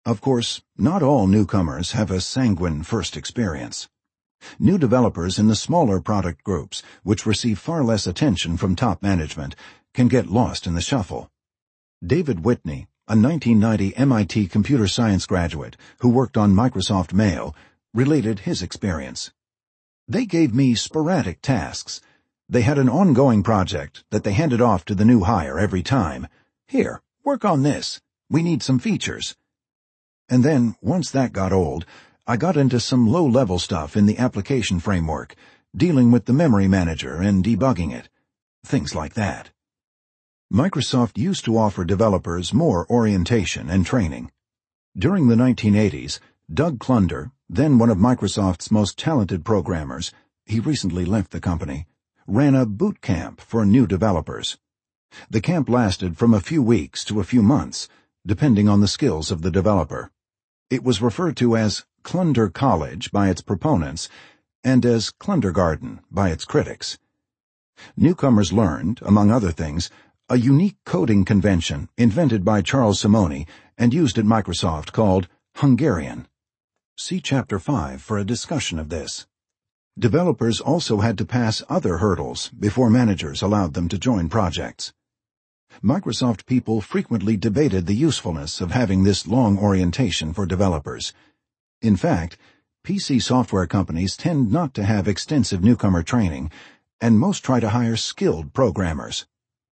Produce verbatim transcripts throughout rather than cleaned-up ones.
Of course, not all newcomers have a sanguine first experience. New developers in the smaller product groups, which receive far less attention from top management, can get lost in the shuffle. David Whitney, a nineteen ninety M I T computer science graduate who worked on Microsoft Mail, related his experience. They gave me sporadic tasks. They had an ongoing project that they handed off to the new hire every time. Here, work on this. We need some features. And then, once that got old, I got into some low-level stuff in the application framework, dealing with the memory manager and debugging it. Things like that. Microsoft used to offer developers more orientation and training. During the nineteen eighties, Doug Klunder, then one of Microsoft's most talented programmers, he recently left the company, ran a boot camp for new developers. The camp lasted from a few weeks to a few months, depending on the skills of the developer. It was referred to as Klunder College by its proponents and as Klundergarten by its critics. Newcomers learned, among other things, a unique coding convention invented by Charles Simonyi and used at Microsoft called Hungarian. See Chapter five for a discussion of this. Developers also had to pass other hurdles before managers allowed them to join projects. Microsoft people frequently debated the usefulness of having this long orientation for developers. In fact, P C software companies tend not to have extensive newcomer training, and most try to hire skilled programmers.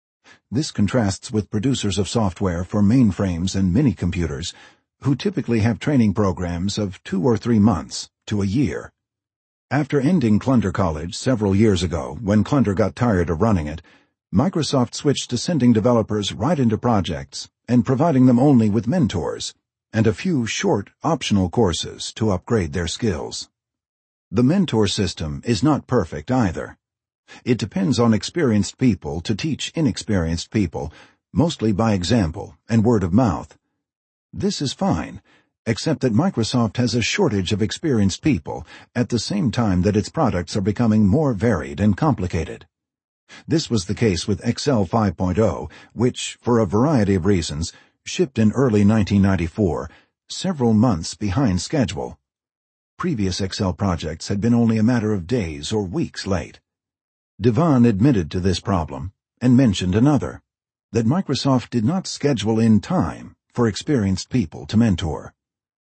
This contrasts with producers of software for mainframes and mini-computers, who typically have training programs of two or three months to a year. After ending Klunder College several years ago, when Klunder got tired of running it, Microsoft switched to sending developers right into projects and providing them only with mentors and a few short, optional courses to upgrade their skills. The mentor system is not perfect either. It depends on experienced people to teach inexperienced people, mostly by example and word of mouth. This is fine, except that Microsoft has a shortage of experienced people at the same time that its products are becoming more varied and complicated. This was the case with Excel five point oh, which, for a variety of reasons, shipped in early nineteen ninety-four, several months behind schedule. Previous Excel projects had been only a matter of days or weeks late. Devon admitted to this problem and mentioned another, that Microsoft did not schedule in time for experienced people to mentor.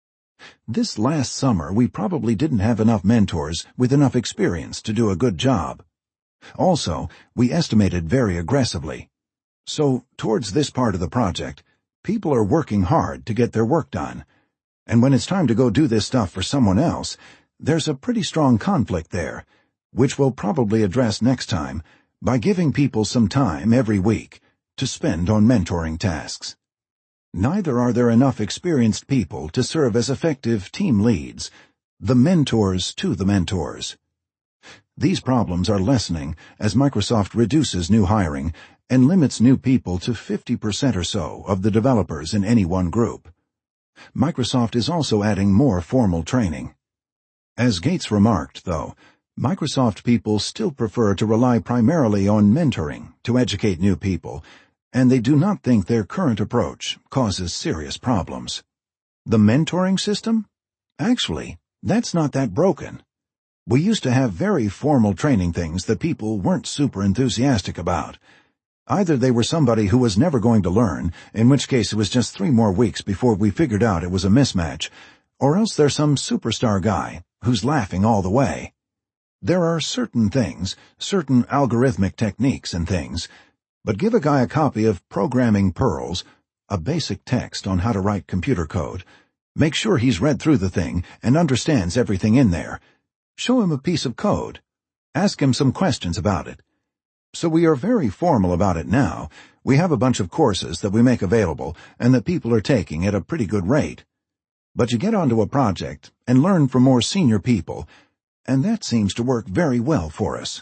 This last summer we probably didn't have enough mentors with enough experience to do a good job. Also, we estimated very aggressively. So, towards this part of the project, people are working hard to get their work done. And when it's time to go do this stuff for someone else, there's a pretty strong conflict there, which we'll probably address next time by giving people some time every week to spend on mentoring tasks. Neither are there enough experienced people to serve as effective team leads, the mentors to the mentors. These problems are lessening as Microsoft reduces new hiring and limits new people to fifty percent or so of the developers in any one group. Microsoft is also adding more formal training. As Gates remarked, though, Microsoft people still prefer to rely primarily on mentoring to educate new people, and they do not think their current approach causes serious problems. The mentoring system? Actually, that's not that broken. We used to have very formal training things that people weren't super enthusiastic about. Either they were somebody who was never going to learn, in which case it was just three more weeks before we figured out it was a mismatch, or else they're some superstar guy who's laughing all the way. There are certain things, certain algorithmic techniques and things, but give a guy a copy of Programming Pearls, a basic text on how to write computer code. Make sure he's read through the thing and understands everything in there. Show him a piece of code. Ask him some questions about it. So we are very formal about it now. We have a bunch of courses that we make available and that people are taking at a pretty good rate. But you get onto a project and learn from more senior people, and that seems to work very well for us.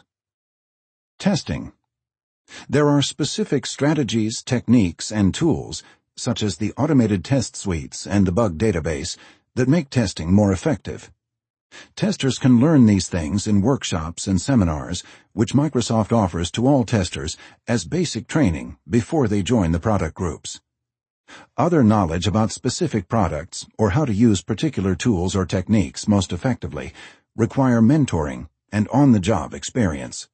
Testing. There are specific strategies, techniques, and tools, such as the automated test suites and the bug database, that make testing more effective. Testers can learn these things in workshops and seminars, which Microsoft offers to all testers as basic training before they join the product groups. Other knowledge about specific products or how to use particular tools or techniques most effectively require mentoring and on-the-job experience.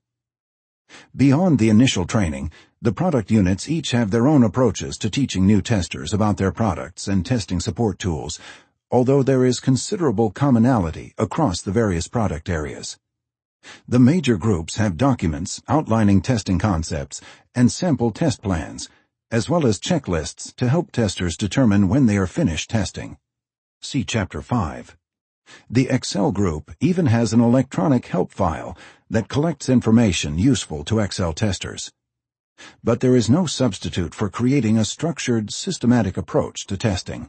Beyond the initial training, the product units each have their own approaches to teaching new testers about their products and testing support tools, although there is considerable commonality across the various product areas. The major groups have documents outlining testing concepts and sample test plans, as well as checklists to help testers determine when they are finished testing. See Chapter five. The Excel group even has an electronic help file that collects information useful to Excel testers. But there is no substitute for creating a structured, systematic approach to testing.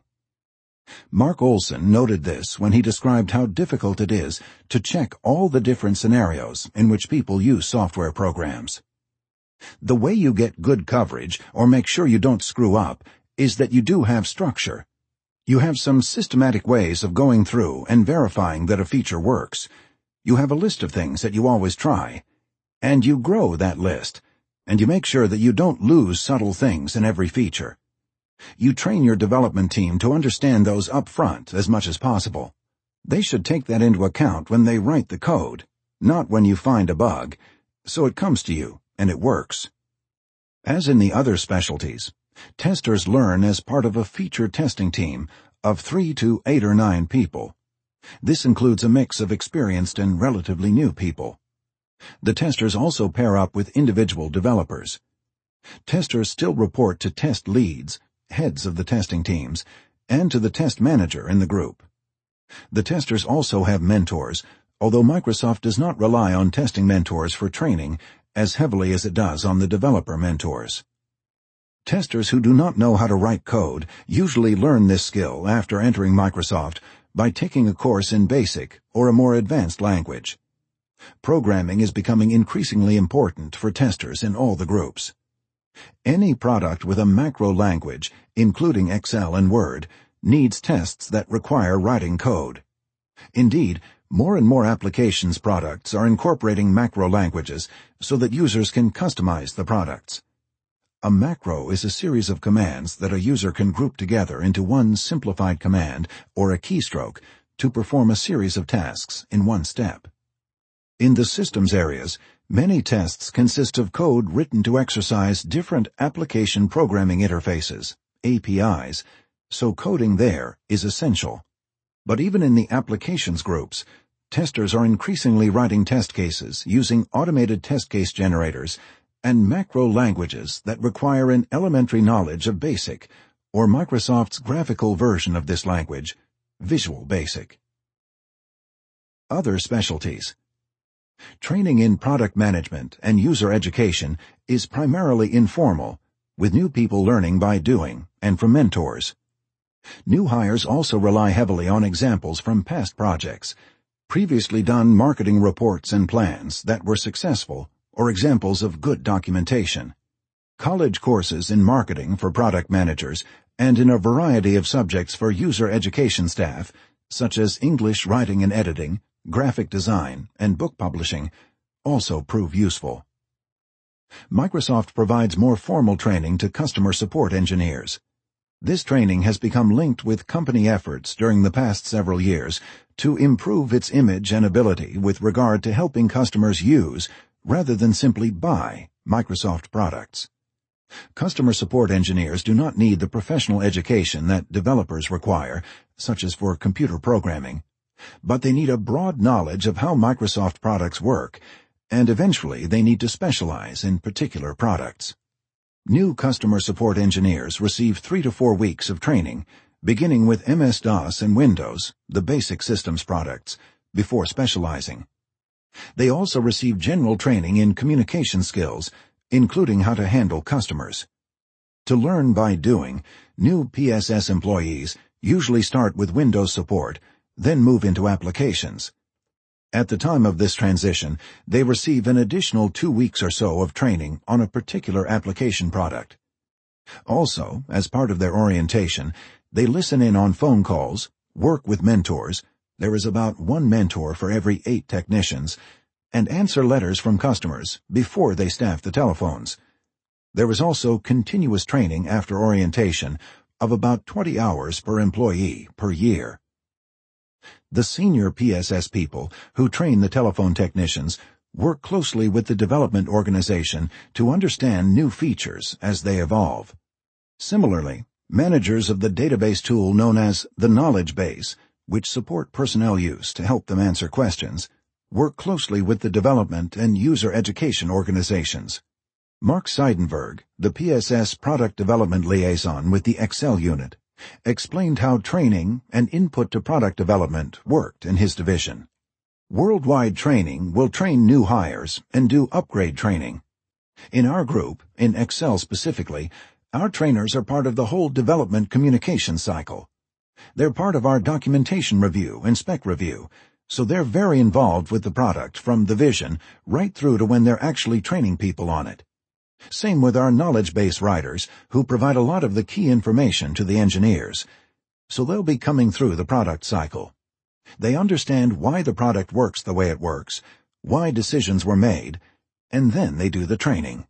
Mark Olson noted this when he described how difficult it is to check all the different scenarios in which people use software programs. The way you get good coverage or make sure you don't screw up is that you do have structure. You have some systematic ways of going through and verifying that a feature works. You have a list of things that you always try, and you grow that list, and you make sure that you don't lose subtle things in every feature. You train your development team to understand those up front as much as possible. They should take that into account when they write the code, not when you find a bug, so it comes to you and it works. As in the other specialties, testers learn as part of a feature testing team of three to eight or nine people. This includes a mix of experienced and relatively new people. The testers also pair up with individual developers. Testers still report to test leads, heads of the testing teams, and to the test manager in the group. The testers also have mentors, although Microsoft does not rely on testing mentors for training as heavily as it does on the developer mentors. Testers who do not know how to write code usually learn this skill after entering Microsoft by taking a course in BASIC or a more advanced language. Programming is becoming increasingly important for testers in all the groups. Any product with a macro language, including Excel and Word, needs tests that require writing code. Indeed, more and more applications products are incorporating macro languages so that users can customize the products. A macro is a series of commands that a user can group together into one simplified command or a keystroke to perform a series of tasks in one step. In the systems areas, many tests consist of code written to exercise different application programming interfaces, A P Is, so coding there is essential. But even in the applications groups, testers are increasingly writing test cases using automated test case generators and macro languages that require an elementary knowledge of BASIC, or Microsoft's graphical version of this language, Visual Basic. Other specialties. Training in product management and user education is primarily informal, with new people learning by doing and from mentors. New hires also rely heavily on examples from past projects, previously done marketing reports and plans that were successful, or examples of good documentation. College courses in marketing for product managers and in a variety of subjects for user education staff, such as English writing and editing, graphic design, and book publishing, also prove useful. Microsoft provides more formal training to customer support engineers. This training has become linked with company efforts during the past several years to improve its image and ability with regard to helping customers use, rather than simply buy, Microsoft products. Customer support engineers do not need the professional education that developers require, such as for computer programming, but they need a broad knowledge of how Microsoft products work, and eventually they need to specialize in particular products. New customer support engineers receive three to four weeks of training, beginning with M S DOS and Windows, the basic systems products, before specializing. They also receive general training in communication skills, including how to handle customers. To learn by doing, new P S S employees usually start with Windows support, then move into applications. At the time of this transition, they receive an additional two weeks or so of training on a particular application product. Also, as part of their orientation, they listen in on phone calls, work with mentors — there is about one mentor for every eight technicians — and answer letters from customers before they staff the telephones. There is also continuous training after orientation of about twenty hours per employee per year. The senior P S S people who train the telephone technicians work closely with the development organization to understand new features as they evolve. Similarly, managers of the database tool known as the Knowledge Base, which support personnel use to help them answer questions, work closely with the development and user education organizations. Mark Seidenberg, the P S S product development liaison with the Excel unit, explained how training and input to product development worked in his division. Worldwide training will train new hires and do upgrade training. In our group, in Excel specifically, our trainers are part of the whole development communication cycle. They're part of our documentation review and spec review, so they're very involved with the product from the vision right through to when they're actually training people on it. Same with our knowledge base writers, who provide a lot of the key information to the engineers. So they'll be coming through the product cycle. They understand why the product works the way it works, why decisions were made, and then they do the training.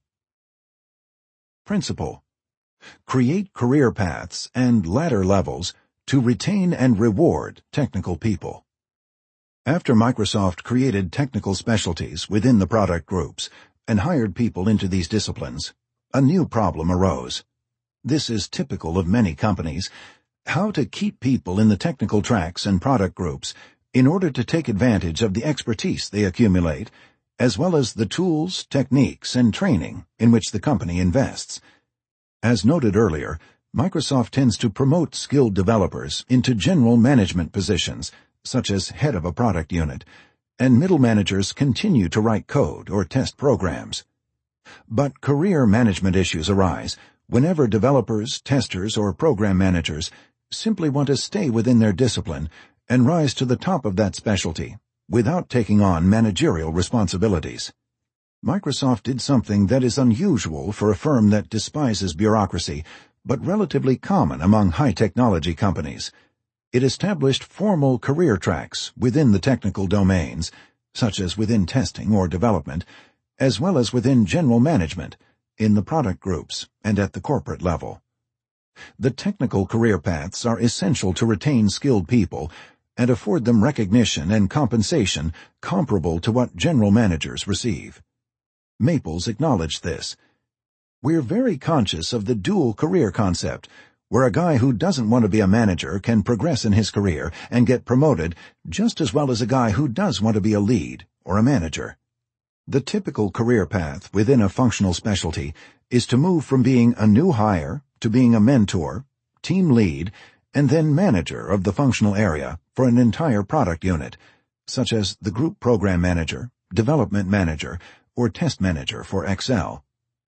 Principle: create career paths and ladder levels to retain and reward technical people. After Microsoft created technical specialties within the product groups and hired people into these disciplines, a new problem arose. This is typical of many companies: how to keep people in the technical tracks and product groups in order to take advantage of the expertise they accumulate, as well as the tools, techniques, and training in which the company invests. As noted earlier, Microsoft tends to promote skilled developers into general management positions, such as head of a product unit, and middle managers continue to write code or test programs. But career management issues arise whenever developers, testers, or program managers simply want to stay within their discipline and rise to the top of that specialty without taking on managerial responsibilities. Microsoft did something that is unusual for a firm that despises bureaucracy, but relatively common among high-technology companies. It established formal career tracks within the technical domains, such as within testing or development, as well as within general management, in the product groups, and at the corporate level. The technical career paths are essential to retain skilled people and afford them recognition and compensation comparable to what general managers receive. Maples acknowledged this. We're very conscious of the dual career concept, where a guy who doesn't want to be a manager can progress in his career and get promoted just as well as a guy who does want to be a lead or a manager. The typical career path within a functional specialty is to move from being a new hire to being a mentor, team lead, and then manager of the functional area for an entire product unit, such as the group program manager, development manager, or test manager for Excel.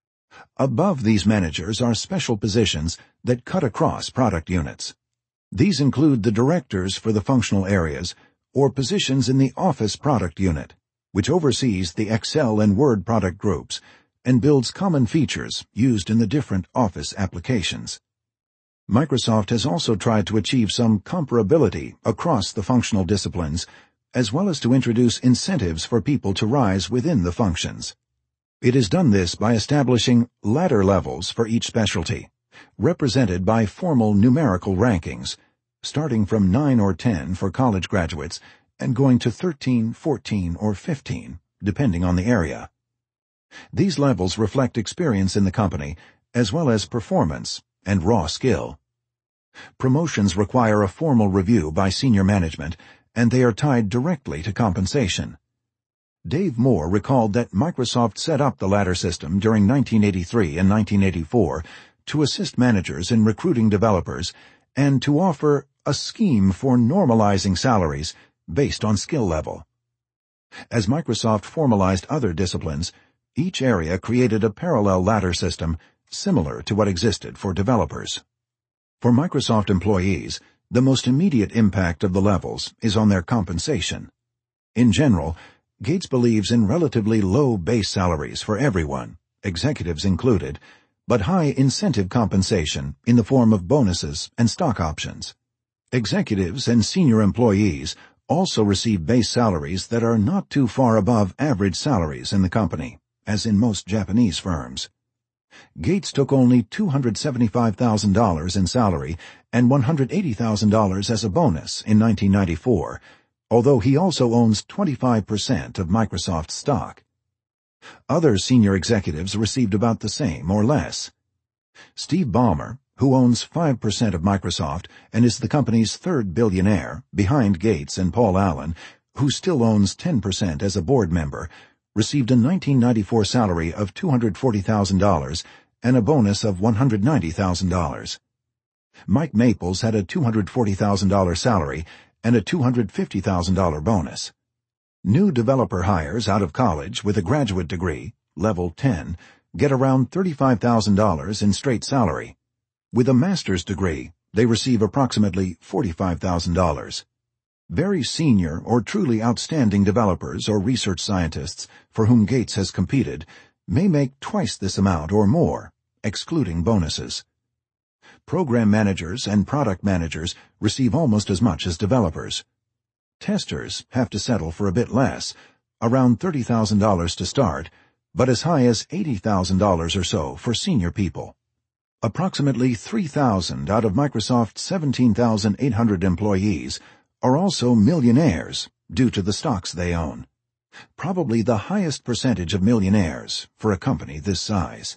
Above these managers are special positions that cut across product units. These include the directors for the functional areas or positions in the Office product unit, which oversees the Excel and Word product groups and builds common features used in the different Office applications. Microsoft has also tried to achieve some comparability across the functional disciplines, as well as to introduce incentives for people to rise within the functions. It has done this by establishing ladder levels for each specialty, represented by formal numerical rankings, starting from nine or ten for college graduates and going to thirteen, fourteen, or fifteen, depending on the area. These levels reflect experience in the company, as well as performance and raw skill. Promotions require a formal review by senior management, and they are tied directly to compensation. Dave Moore recalled that Microsoft set up the ladder system during nineteen eighty-three and nineteen eighty-four to assist managers in recruiting developers and to offer a scheme for normalizing salaries based on skill level. As Microsoft formalized other disciplines, each area created a parallel ladder system similar to what existed for developers. For Microsoft employees, the most immediate impact of the levels is on their compensation. In general, Gates believes in relatively low base salaries for everyone, executives included, but high incentive compensation in the form of bonuses and stock options. Executives and senior employees also receive base salaries that are not too far above average salaries in the company, as in most Japanese firms. Gates took only two hundred seventy-five thousand dollars in salary and one hundred eighty thousand dollars as a bonus in nineteen ninety-four, although he also owns twenty-five percent of Microsoft stock. Other senior executives received about the same or less. Steve Ballmer, who owns five percent of Microsoft and is the company's third billionaire, behind Gates and Paul Allen, who still owns ten percent as a board member, received a nineteen ninety-four salary of two hundred forty thousand dollars and a bonus of one hundred ninety thousand dollars. Mike Maples had a two hundred forty thousand dollars salary and a two hundred fifty thousand dollars bonus. New developer hires out of college with a graduate degree, level ten, get around thirty-five thousand dollars in straight salary. With a master's degree, they receive approximately forty-five thousand dollars. Very senior or truly outstanding developers or research scientists for whom Gates has competed may make twice this amount or more, excluding bonuses. Program managers and product managers receive almost as much as developers. Testers have to settle for a bit less, around thirty thousand dollars to start, but as high as eighty thousand dollars or so for senior people. Approximately three thousand out of Microsoft's seventeen thousand eight hundred employees are also millionaires due to the stocks they own. Probably the highest percentage of millionaires for a company this size.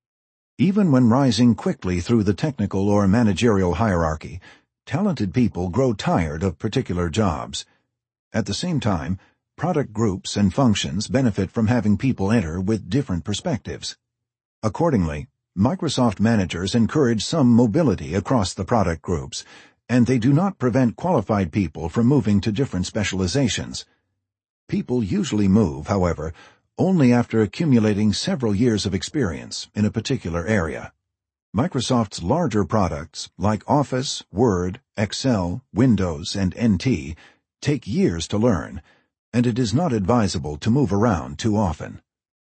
Even when rising quickly through the technical or managerial hierarchy, talented people grow tired of particular jobs. At the same time, product groups and functions benefit from having people enter with different perspectives. Accordingly, Microsoft managers encourage some mobility across the product groups, and they do not prevent qualified people from moving to different specializations. People usually move, however, only after accumulating several years of experience in a particular area. Microsoft's larger products, like Office, Word, Excel, Windows, and N T, take years to learn, and it is not advisable to move around too often.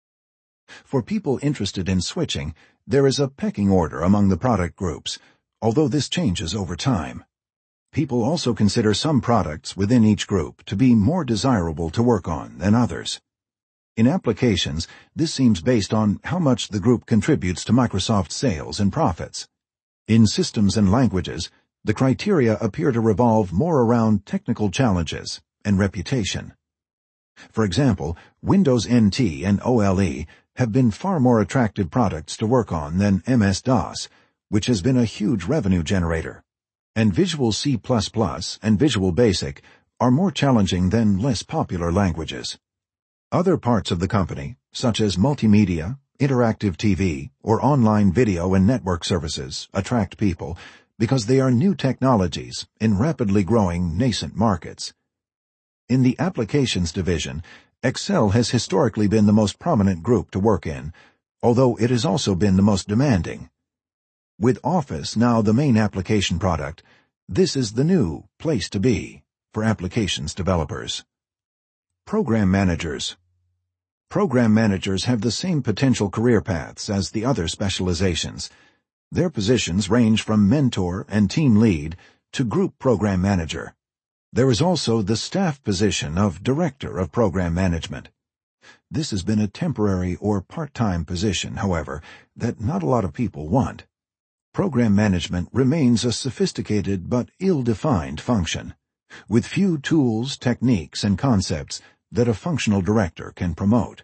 For people interested in switching, there is a pecking order among the product groups, although this changes over time. People also consider some products within each group to be more desirable to work on than others. In applications, this seems based on how much the group contributes to Microsoft's sales and profits. In systems and languages, the criteria appear to revolve more around technical challenges and reputation. For example, Windows N T and O L E have been far more attractive products to work on than M S DOS, which has been a huge revenue generator, and Visual C plus plus and Visual Basic are more challenging than less popular languages. Other parts of the company, such as multimedia, interactive T V, or online video and network services, attract people because they are new technologies in rapidly growing nascent markets. In the Applications division, Excel has historically been the most prominent group to work in, although it has also been the most demanding. With Office now the main application product, this is the new place to be for applications developers. Program managers. Program managers have the same potential career paths as the other specializations. Their positions range from mentor and team lead to group program manager. There is also the staff position of Director of Program Management. This has been a temporary or part-time position, however, that not a lot of people want. Program management remains a sophisticated but ill-defined function, with few tools, techniques, and concepts that a functional director can promote.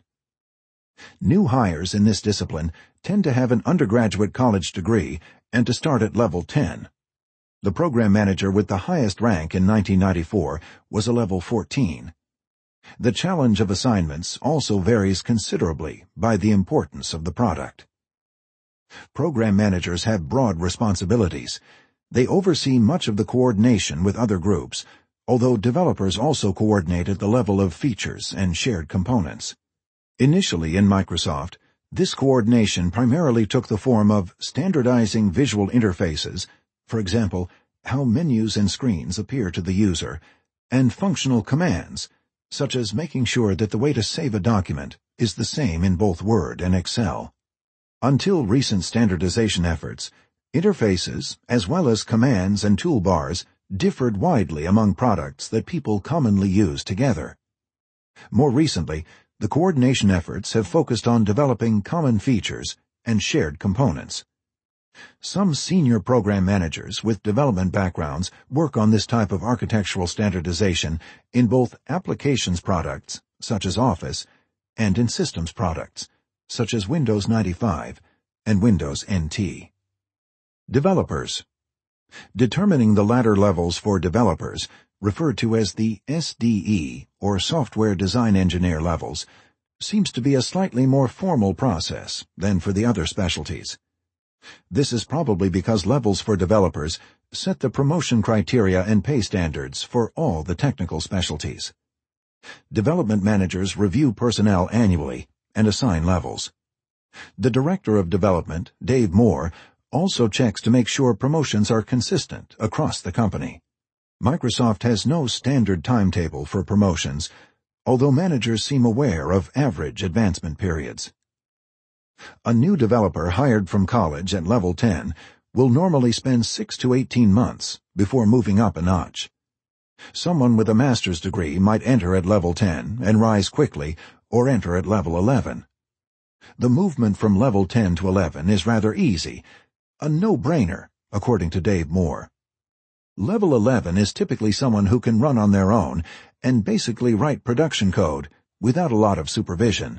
New hires in this discipline tend to have an undergraduate college degree and to start at level ten. The program manager with the highest rank in nineteen ninety-four was a level fourteen. The challenge of assignments also varies considerably by the importance of the product. Program managers have broad responsibilities. They oversee much of the coordination with other groups, although developers also coordinate at the level of features and shared components. Initially in Microsoft, this coordination primarily took the form of standardizing visual interfaces, for example, how menus and screens appear to the user, and functional commands, such as making sure that the way to save a document is the same in both Word and Excel. Until recent standardization efforts, interfaces, as well as commands and toolbars, differed widely among products that people commonly use together. More recently, the coordination efforts have focused on developing common features, and shared components. Some senior program managers with development backgrounds work on this type of architectural standardization in both applications products, such as Office, and in systems products, such as Windows ninety-five and Windows N T. Developers. Determining the ladder levels for developers, referred to as the S D E or Software Design Engineer levels, seems to be a slightly more formal process than for the other specialties. This is probably because levels for developers set the promotion criteria and pay standards for all the technical specialties. Development managers review personnel annually and assign levels. The Director of Development, Dave Moore, also checks to make sure promotions are consistent across the company. Microsoft has no standard timetable for promotions, although managers seem aware of average advancement periods. A new developer hired from college at level ten will normally spend six to eighteen months before moving up a notch. Someone with a master's degree might enter at level ten and rise quickly, or enter at level eleven. The movement from level ten to eleven is rather easy, a no-brainer, according to Dave Moore. Level eleven is typically someone who can run on their own and basically write production code without a lot of supervision.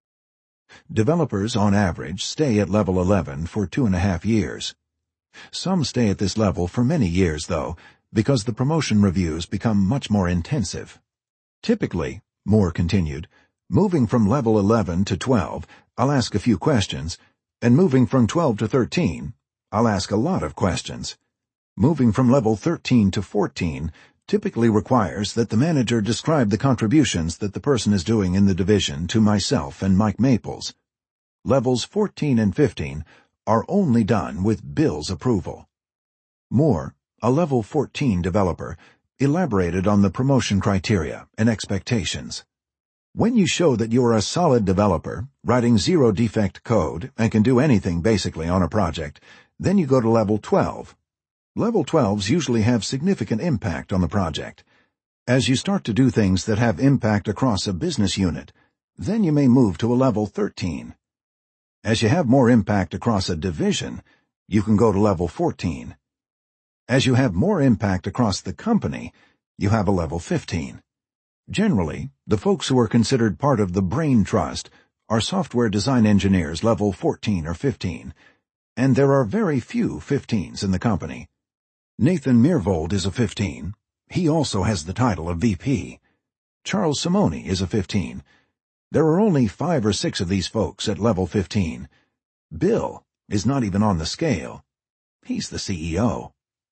Developers, on average, stay at level eleven for two and a half years. Some stay at this level for many years, though, because the promotion reviews become much more intensive. Typically, Moore continued, moving from level eleven to twelve, I'll ask a few questions, and moving from twelve to thirteen, I'll ask a lot of questions. Moving from level thirteen to fourteen typically requires that the manager describe the contributions that the person is doing in the division to myself and Mike Maples. Levels fourteen and fifteen are only done with Bill's approval. Moore, a level fourteen developer, elaborated on the promotion criteria and expectations. When you show that you are a solid developer, writing zero-defect code and can do anything basically on a project, then you go to level twelve. Level twelves usually have significant impact on the project. As you start to do things that have impact across a business unit, then you may move to a level thirteen. As you have more impact across a division, you can go to level fourteen. As you have more impact across the company, you have a level fifteen. Generally, the folks who are considered part of the brain trust are software design engineers level fourteen or fifteen, and there are very few fifteens in the company. Nathan Myhrvold is a fifteen. He also has the title of V P. Charles Simone is a fifteen. There are only five or six of these folks at level fifteen. Bill is not even on the scale. He's the C E O.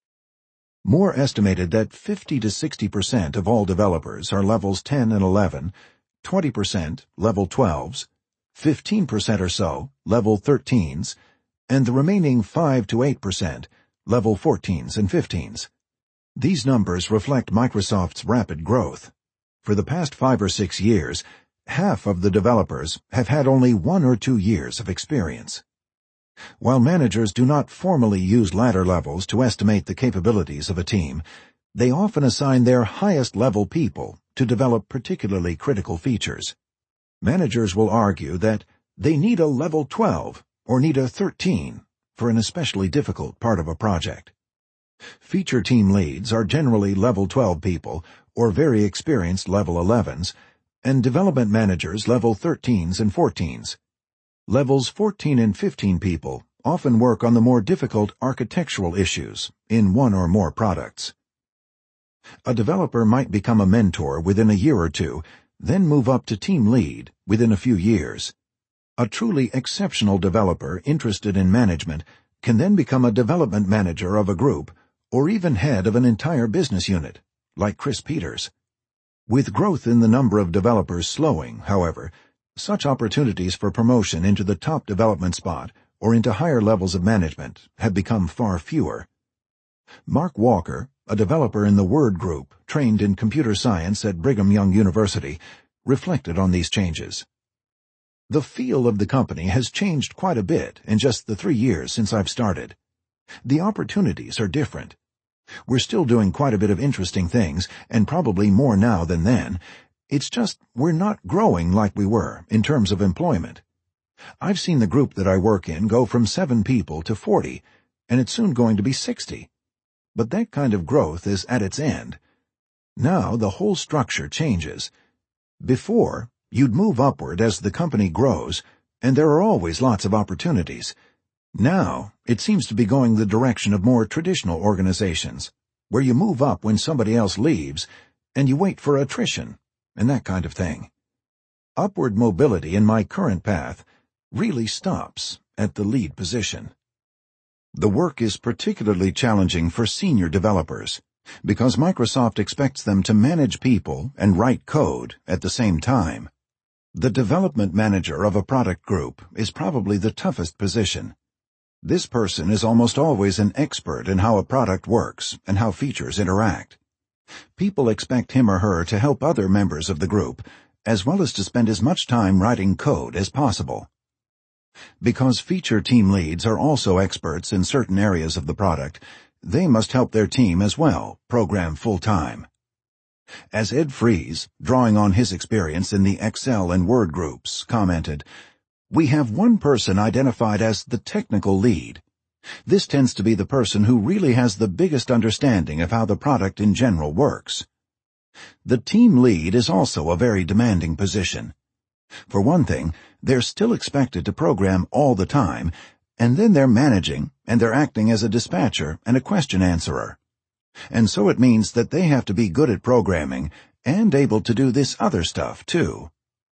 Moore estimated that fifty to sixty percent of all developers are levels ten and eleven, twenty percent level twelves, fifteen percent or so level thirteens, and the remaining five to eight percent level fourteens and fifteens. These numbers reflect Microsoft's rapid growth. For the past five or six years, half of the developers have had only one or two years of experience. While managers do not formally use ladder levels to estimate the capabilities of a team, they often assign their highest-level people to develop particularly critical features. Managers will argue that they need a level twelve or need a thirteen for an especially difficult part of a project. Feature team leads are generally level twelve people or very experienced level elevens, and development managers level thirteens and fourteens. Levels fourteen and fifteen people often work on the more difficult architectural issues in one or more products. A developer might become a mentor within a year or two, then move up to team lead within a few years. A truly exceptional developer interested in management can then become a development manager of a group or even head of an entire business unit, like Chris Peters. With growth in the number of developers slowing, however, such opportunities for promotion into the top development spot or into higher levels of management have become far fewer. Mark Walker, a developer in the Word Group trained in computer science at Brigham Young University, reflected on these changes. The feel of the company has changed quite a bit in just the three years since I've started. The opportunities are different. We're still doing quite a bit of interesting things, and probably more now than then. It's just we're not growing like we were in terms of employment. I've seen the group that I work in go from seven people to forty, and it's soon going to be sixty. But that kind of growth is at its end. Now the whole structure changes. Before, you'd move upward as the company grows, and there are always lots of opportunities. Now, it seems to be going the direction of more traditional organizations, where you move up when somebody else leaves, and you wait for attrition, and that kind of thing. Upward mobility in my current path really stops at the lead position. The work is particularly challenging for senior developers, because Microsoft expects them to manage people and write code at the same time. The development manager of a product group is probably the toughest position. This person is almost always an expert in how a product works and how features interact. People expect him or her to help other members of the group, as well as to spend as much time writing code as possible. Because feature team leads are also experts in certain areas of the product, they must help their team as well program full-time. As Ed Fries, drawing on his experience in the Excel and Word groups, commented, "We have one person identified as the technical lead. This tends to be the person who really has the biggest understanding of how the product in general works. The team lead is also a very demanding position. For one thing, they're still expected to program all the time, and then they're managing, and they're acting as a dispatcher and a question answerer. And so it means that they have to be good at programming and able to do this other stuff, too."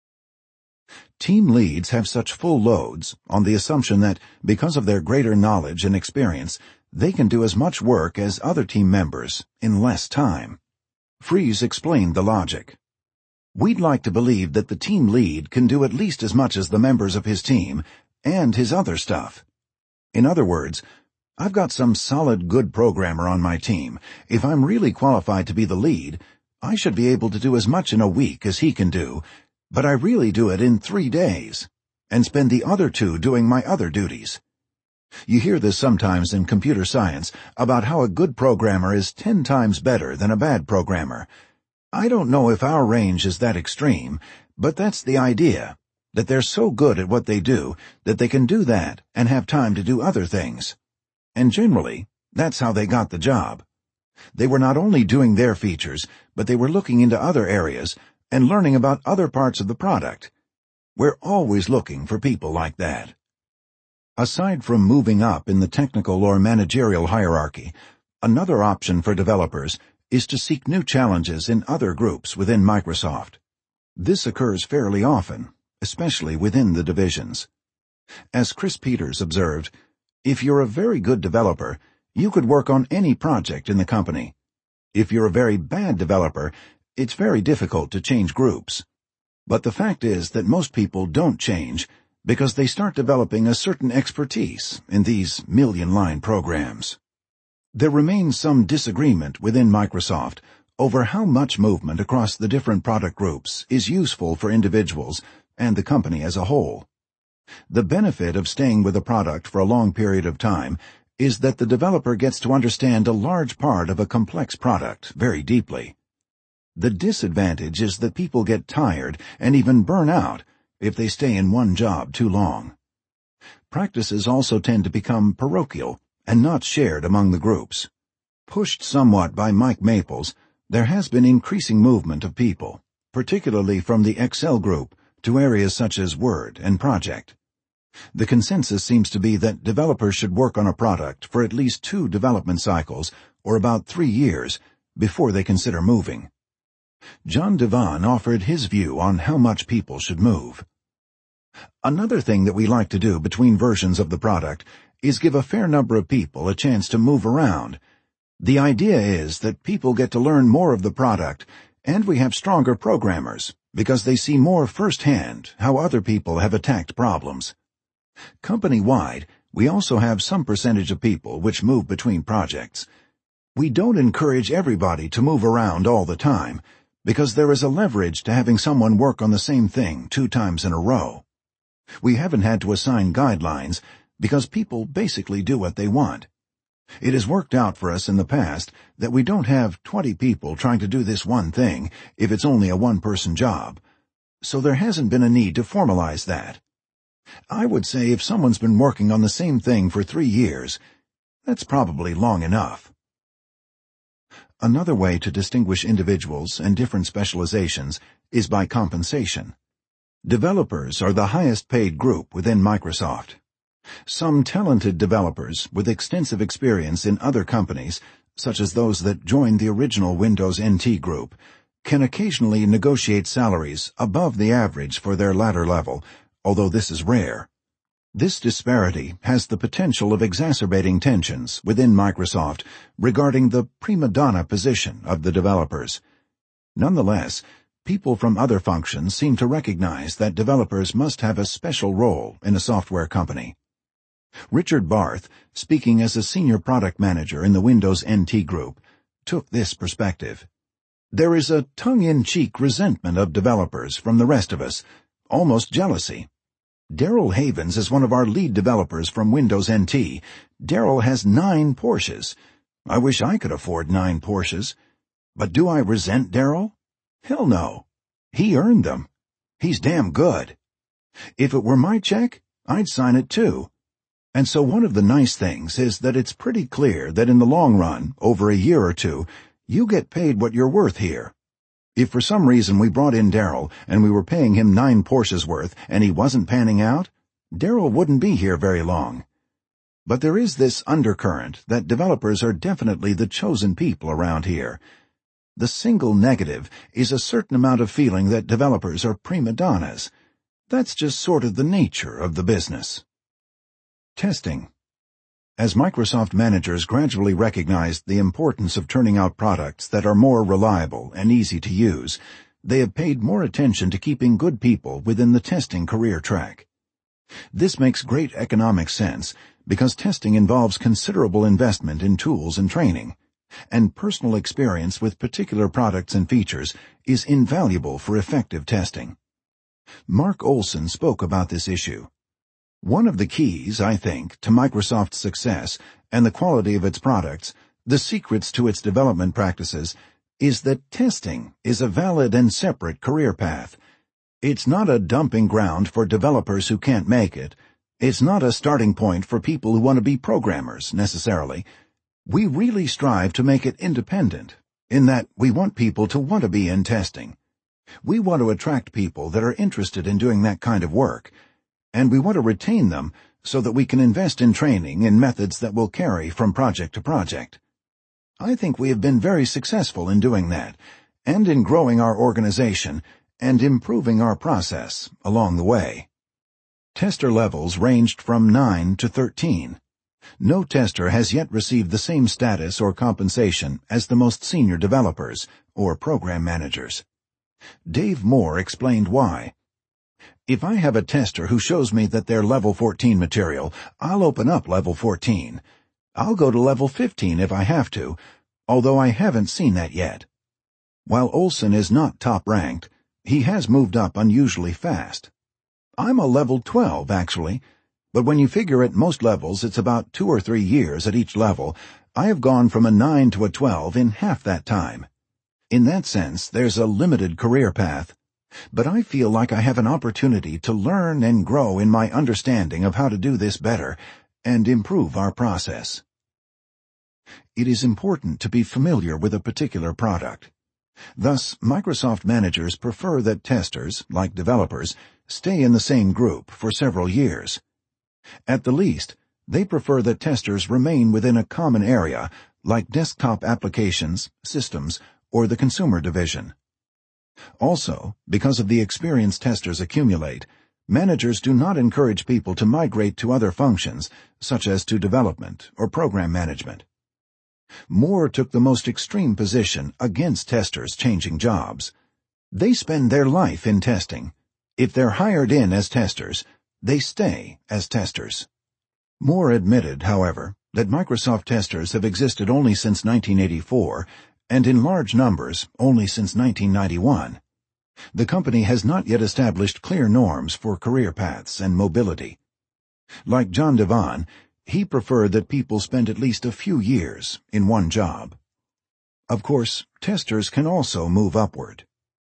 Team leads have such full loads on the assumption that, because of their greater knowledge and experience, they can do as much work as other team members in less time. Fries explained the logic. "We'd like to believe that the team lead can do at least as much as the members of his team and his other stuff. In other words, I've got some solid good programmer on my team. If I'm really qualified to be the lead, I should be able to do as much in a week as he can do, but I really do it in three days, and spend the other two doing my other duties." You hear this sometimes in computer science about how a good programmer is ten times better than a bad programmer. I don't know if our range is that extreme, but that's the idea, that they're so good at what they do that they can do that and have time to do other things. And generally, that's how they got the job. They were not only doing their features, but they were looking into other areas and learning about other parts of the product. We're always looking for people like that. Aside from moving up in the technical or managerial hierarchy, another option for developers is to seek new challenges in other groups within Microsoft. This occurs fairly often, especially within the divisions. As Chris Peters observed, if you're a very good developer, you could work on any project in the company. If you're a very bad developer, it's very difficult to change groups. But the fact is that most people don't change because they start developing a certain expertise in these million-line programs. There remains some disagreement within Microsoft over how much movement across the different product groups is useful for individuals and the company as a whole. The benefit of staying with a product for a long period of time is that the developer gets to understand a large part of a complex product very deeply. The disadvantage is that people get tired and even burn out if they stay in one job too long. Practices also tend to become parochial and not shared among the groups. Pushed somewhat by Mike Maples, there has been increasing movement of people, particularly from the Excel group, to areas such as Word and Project. The consensus seems to be that developers should work on a product for at least two development cycles, or about three years, before they consider moving. John Devon offered his view on how much people should move. Another thing that we like to do between versions of the product is give a fair number of people a chance to move around. The idea is that people get to learn more of the product, and we have stronger programmers, because they see more firsthand how other people have attacked problems. Company-wide, we also have some percentage of people which move between projects. We don't encourage everybody to move around all the time, because there is a leverage to having someone work on the same thing two times in a row. We haven't had to assign guidelines, because people basically do what they want. It has worked out for us in the past that we don't have twenty people trying to do this one thing if it's only a one-person job, so there hasn't been a need to formalize that. I would say if someone's been working on the same thing for three years, that's probably long enough. Another way to distinguish individuals and different specializations is by compensation. Developers are the highest-paid group within Microsoft. Some talented developers with extensive experience in other companies, such as those that joined the original Windows N T group, can occasionally negotiate salaries above the average for their latter level, although this is rare. This disparity has the potential of exacerbating tensions within Microsoft regarding the prima donna position of the developers. Nonetheless, people from other functions seem to recognize that developers must have a special role in a software company. Richard Barth, speaking as a senior product manager in the Windows N T group, took this perspective. There is a tongue-in-cheek resentment of developers from the rest of us, almost jealousy. Daryl Havens is one of our lead developers from Windows N T. Daryl has nine Porsches. I wish I could afford nine Porsches. But do I resent Daryl? Hell no. He earned them. He's damn good. If it were my check, I'd sign it too. And so one of the nice things is that it's pretty clear that in the long run, over a year or two, you get paid what you're worth here. If for some reason we brought in Daryl and we were paying him nine Porsches worth and he wasn't panning out, Daryl wouldn't be here very long. But there is this undercurrent that developers are definitely the chosen people around here. The single negative is a certain amount of feeling that developers are prima donnas. That's just sort of the nature of the business. Testing. As Microsoft managers gradually recognized the importance of turning out products that are more reliable and easy to use, they have paid more attention to keeping good people within the testing career track. This makes great economic sense because testing involves considerable investment in tools and training, and personal experience with particular products and features is invaluable for effective testing. Mark Olson spoke about this issue. One of the keys, I think, to Microsoft's success and the quality of its products, the secrets to its development practices, is that testing is a valid and separate career path. It's not a dumping ground for developers who can't make it. It's not a starting point for people who want to be programmers, necessarily. We really strive to make it independent, in that we want people to want to be in testing. We want to attract people that are interested in doing that kind of work, and we want to retain them so that we can invest in training in methods that will carry from project to project. I think we have been very successful in doing that, and in growing our organization and improving our process along the way. Tester levels ranged from nine to thirteen. No tester has yet received the same status or compensation as the most senior developers or program managers. Dave Moore explained why. If I have a tester who shows me that they're level fourteen material, I'll open up level fourteen. I'll go to level fifteen if I have to, although I haven't seen that yet. While Olson is not top-ranked, he has moved up unusually fast. I'm a level twelve, actually, but when you figure at most levels it's about two or three years at each level, I have gone from a nine to a twelve in half that time. In that sense, there's a limited career path. But I feel like I have an opportunity to learn and grow in my understanding of how to do this better and improve our process. It is important to be familiar with a particular product. Thus, Microsoft managers prefer that testers, like developers, stay in the same group for several years. At the least, they prefer that testers remain within a common area, like desktop applications, systems, or the consumer division. Also, because of the experience testers accumulate, managers do not encourage people to migrate to other functions, such as to development or program management. Moore took the most extreme position against testers changing jobs. They spend their life in testing. If they're hired in as testers, they stay as testers. Moore admitted, however, that Microsoft testers have existed only since nineteen eighty-four, and in large numbers only since nineteen ninety-one. The company has not yet established clear norms for career paths and mobility. Like John Devon, he preferred that people spend at least a few years in one job. Of course, testers can also move upward.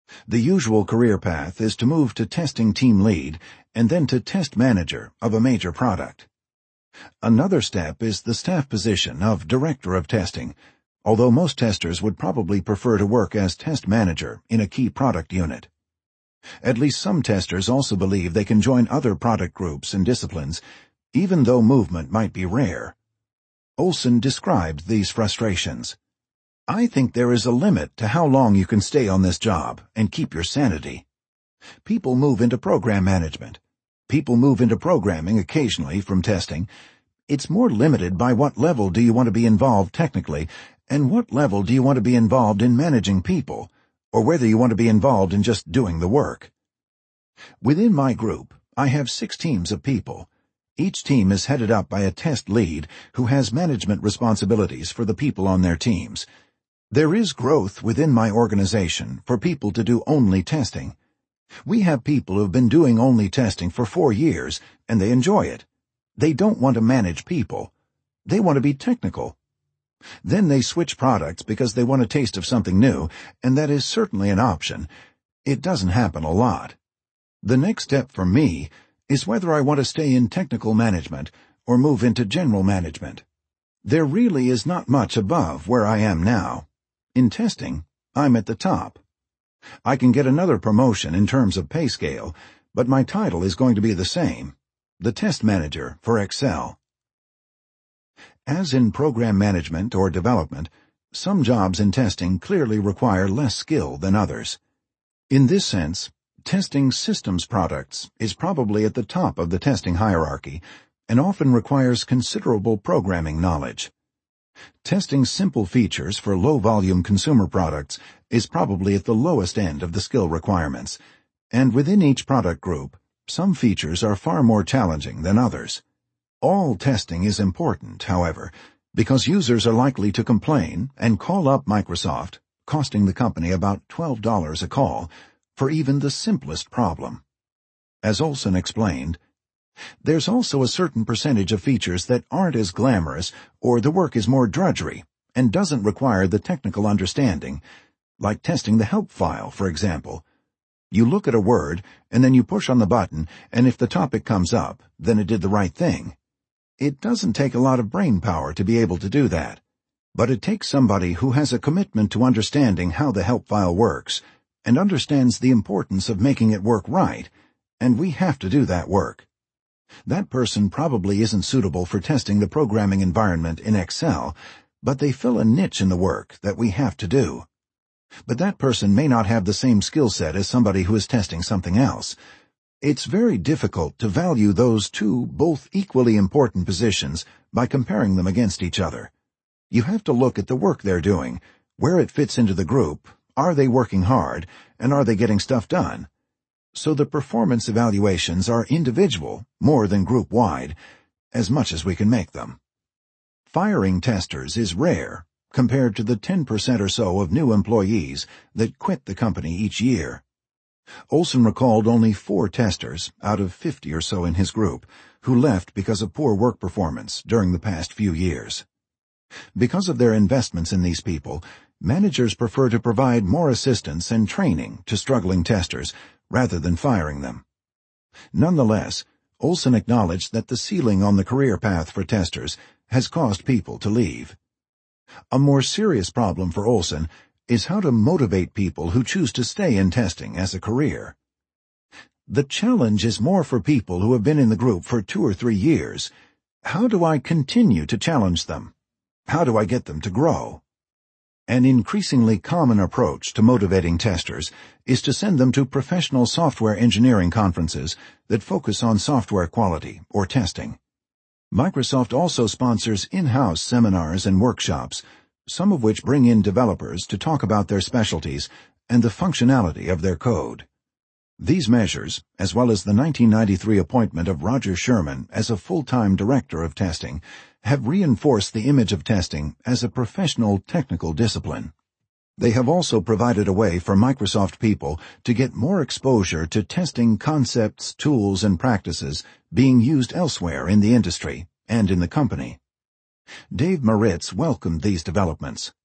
The usual career path is to move to testing team lead and then to test manager of a major product. Another step is the staff position of director of testing, although most testers would probably prefer to work as test manager in a key product unit. At least some testers also believe they can join other product groups and disciplines, even though movement might be rare. Olson described these frustrations. "I think there is a limit to how long you can stay on this job and keep your sanity. People move into program management. People move into programming occasionally from testing. It's more limited by what level do you want to be involved technically, and what level do you want to be involved in managing people, or whether you want to be involved in just doing the work. Within my group, I have six teams of people. Each team is headed up by a test lead who has management responsibilities for the people on their teams. There is growth within my organization for people to do only testing. We have people who have been doing only testing for four years, and they enjoy it. They don't want to manage people. They want to be technical. Then they switch products because they want a taste of something new, and that is certainly an option. It doesn't happen a lot. The next step for me is whether I want to stay in technical management or move into general management. There really is not much above where I am now. In testing, I'm at the top. I can get another promotion in terms of pay scale, but my title is going to be the same, the test manager for Excel. As in program management or development, some jobs in testing clearly require less skill than others. In this sense, testing systems products is probably at the top of the testing hierarchy and often requires considerable programming knowledge. Testing simple features for low-volume consumer products is probably at the lowest end of the skill requirements, and within each product group, some features are far more challenging than others. All testing is important, however, because users are likely to complain and call up Microsoft, costing the company about twelve dollars a call, for even the simplest problem. As Olson explained, there's also a certain percentage of features that aren't as glamorous or the work is more drudgery and doesn't require the technical understanding, like testing the help file, for example. You look at a word, and then you push on the button, and if the topic comes up, then it did the right thing. It doesn't take a lot of brain power to be able to do that, but it takes somebody who has a commitment to understanding how the help file works and understands the importance of making it work right, and we have to do that work. That person probably isn't suitable for testing the programming environment in Excel, but they fill a niche in the work that we have to do. But that person may not have the same skill set as somebody who is testing something else. It's very difficult to value those two both equally important positions by comparing them against each other. You have to look at the work they're doing, where it fits into the group, are they working hard, and are they getting stuff done? So the performance evaluations are individual more than group-wide, as much as we can make them. Firing testers is rare compared to the ten percent or so of new employees that quit the company each year. Olson recalled only four testers out of fifty or so in his group who left because of poor work performance during the past few years. Because of their investments in these people, managers prefer to provide more assistance and training to struggling testers rather than firing them. Nonetheless, Olson acknowledged that the ceiling on the career path for testers has caused people to leave. A more serious problem for Olson is how to motivate people who choose to stay in testing as a career. The challenge is more for people who have been in the group for two or three years. How do I continue to challenge them? How do I get them to grow? An increasingly common approach to motivating testers is to send them to professional software engineering conferences that focus on software quality or testing. Microsoft also sponsors in-house seminars and workshops, some of which bring in developers to talk about their specialties and the functionality of their code. These measures, as well as the nineteen ninety-three appointment of Roger Sherman as a full-time director of testing, have reinforced the image of testing as a professional technical discipline. They have also provided a way for Microsoft people to get more exposure to testing concepts, tools, and practices being used elsewhere in the industry and in the company. Dave Moritz welcomed these developments.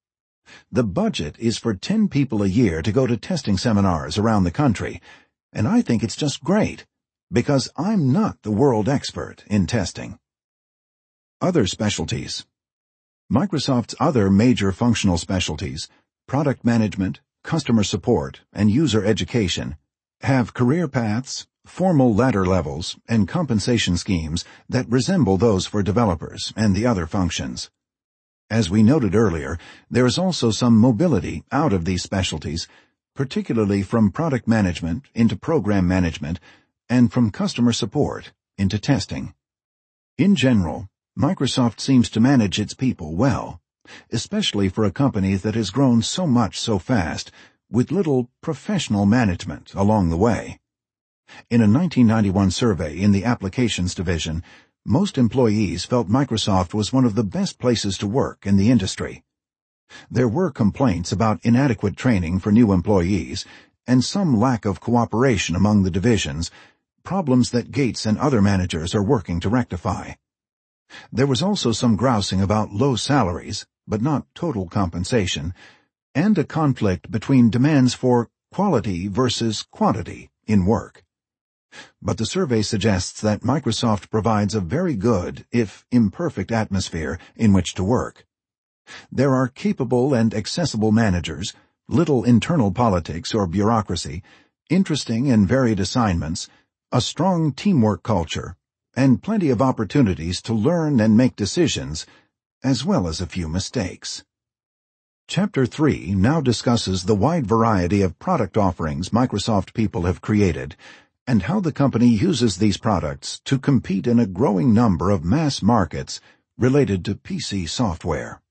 The budget is for ten people a year to go to testing seminars around the country, and I think it's just great, because I'm not the world expert in testing. Other specialties. Microsoft's other major functional specialties, product management, customer support, and user education, have career paths, formal ladder levels, and compensation schemes that resemble those for developers and the other functions. As we noted earlier, there is also some mobility out of these specialties, particularly from product management into program management and from customer support into testing. In general, Microsoft seems to manage its people well, especially for a company that has grown so much so fast, with little professional management along the way. In a nineteen ninety-one survey in the Applications Division, most employees felt Microsoft was one of the best places to work in the industry. There were complaints about inadequate training for new employees and some lack of cooperation among the divisions, problems that Gates and other managers are working to rectify. There was also some grousing about low salaries, but not total compensation, and a conflict between demands for quality versus quantity in work. But the survey suggests that Microsoft provides a very good, if imperfect, atmosphere in which to work. There are capable and accessible managers, little internal politics or bureaucracy, interesting and varied assignments, a strong teamwork culture, and plenty of opportunities to learn and make decisions, as well as a few mistakes. Chapter three now discusses the wide variety of product offerings Microsoft people have created, and how the company uses these products to compete in a growing number of mass markets related to P C software.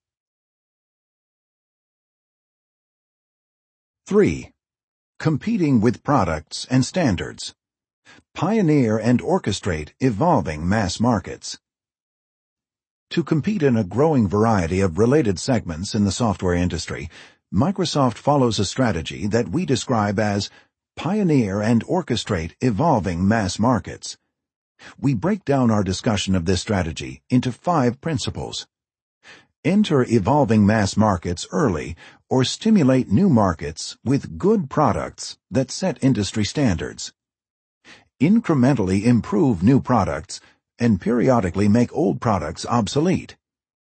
three. Competing with products and standards. Pioneer and orchestrate evolving mass markets. To compete in a growing variety of related segments in the software industry, Microsoft follows a strategy that we describe as pioneer and orchestrate evolving mass markets. We break down our discussion of this strategy into five principles. Enter evolving mass markets early or stimulate new markets with good products that set industry standards. Incrementally improve new products and periodically make old products obsolete.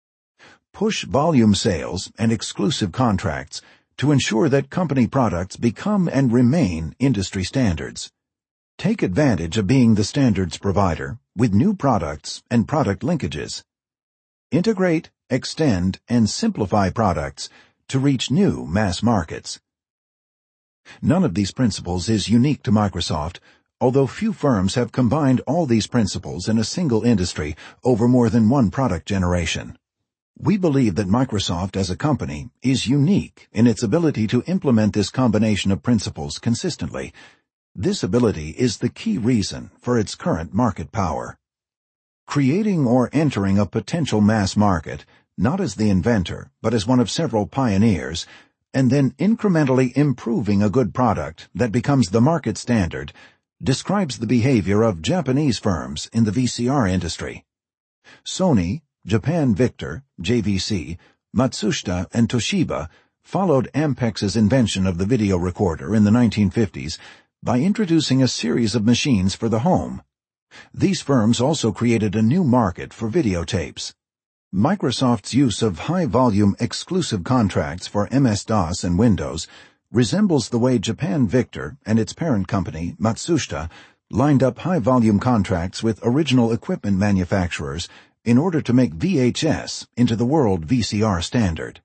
Push volume sales and exclusive contracts to ensure that company products become and remain industry standards. Take advantage of being the standards provider with new products and product linkages. Integrate, extend, and simplify products to reach new mass markets. None of these principles is unique to Microsoft, although few firms have combined all these principles in a single industry over more than one product generation. We believe that Microsoft as a company is unique in its ability to implement this combination of principles consistently. This ability is the key reason for its current market power. Creating or entering a potential mass market, not as the inventor, but as one of several pioneers, and then incrementally improving a good product that becomes the market standard, describes the behavior of Japanese firms in the V C R industry. Sony, Japan Victor, J V C, Matsushita, and Toshiba followed Ampex's invention of the video recorder in the nineteen fifties by introducing a series of machines for the home. These firms also created a new market for videotapes. Microsoft's use of high-volume exclusive contracts for M S DOS and Windows resembles the way Japan Victor and its parent company, Matsushita, lined up high-volume contracts with original equipment manufacturers in order to make V H S into the world V C R standard.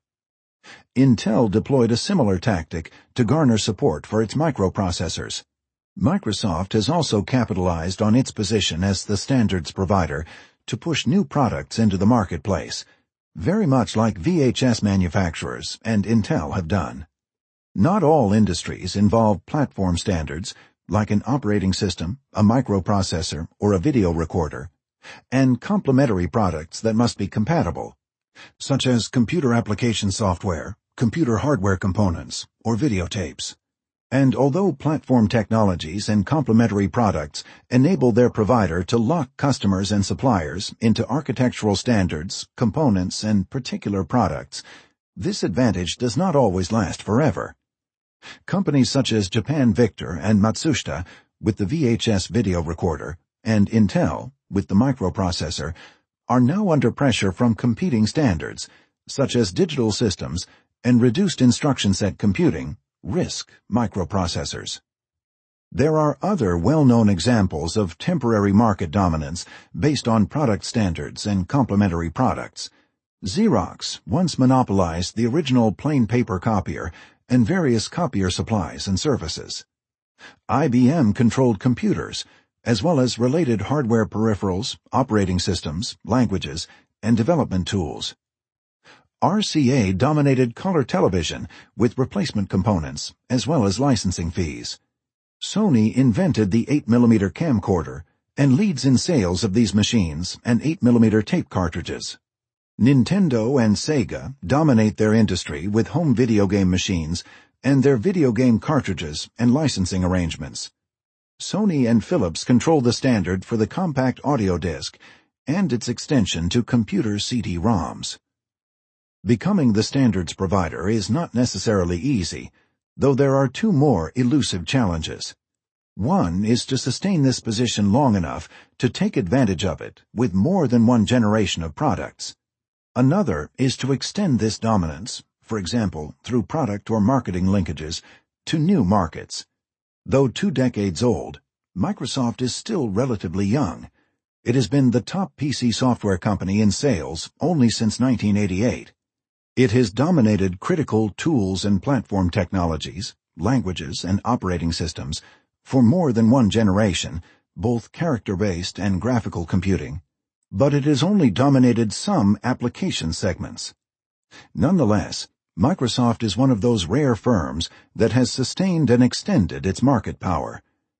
Intel deployed a similar tactic to garner support for its microprocessors. Microsoft has also capitalized on its position as the standards provider to push new products into the marketplace, very much like V H S manufacturers and Intel have done. Not all industries involve platform standards, like an operating system, a microprocessor, or a video recorder, and complementary products that must be compatible, such as computer application software, computer hardware components, or videotapes. And although platform technologies and complementary products enable their provider to lock customers and suppliers into architectural standards, components, and particular products, this advantage does not always last forever. Companies such as Japan Victor and Matsushita with the V H S video recorder and Intel with the microprocessor are now under pressure from competing standards such as digital systems and reduced instruction set computing, RISC microprocessors. There are other well-known examples of temporary market dominance based on product standards and complementary products. Xerox once monopolized the original plain paper copier and various copier supplies and services. I B M controlled computers, as well as related hardware peripherals, operating systems, languages, and development tools. R C A dominated color television with replacement components, as well as licensing fees. Sony invented the eight millimeter camcorder and leads in sales of these machines and eight millimeter tape cartridges. Nintendo and Sega dominate their industry with home video game machines and their video game cartridges and licensing arrangements. Sony and Philips control the standard for the compact audio disc and its extension to computer C D ROMs. Becoming the standards provider is not necessarily easy, though there are two more elusive challenges. One is to sustain this position long enough to take advantage of it with more than one generation of products. Another is to extend this dominance, for example, through product or marketing linkages, to new markets. Though two decades old, Microsoft is still relatively young. It has been the top P C software company in sales only since nineteen eighty-eight. It has dominated critical tools and platform technologies, languages, and operating systems for more than one generation, both character-based and graphical computing, but it has only dominated some application segments. Nonetheless, Microsoft is one of those rare firms that has sustained and extended its market power.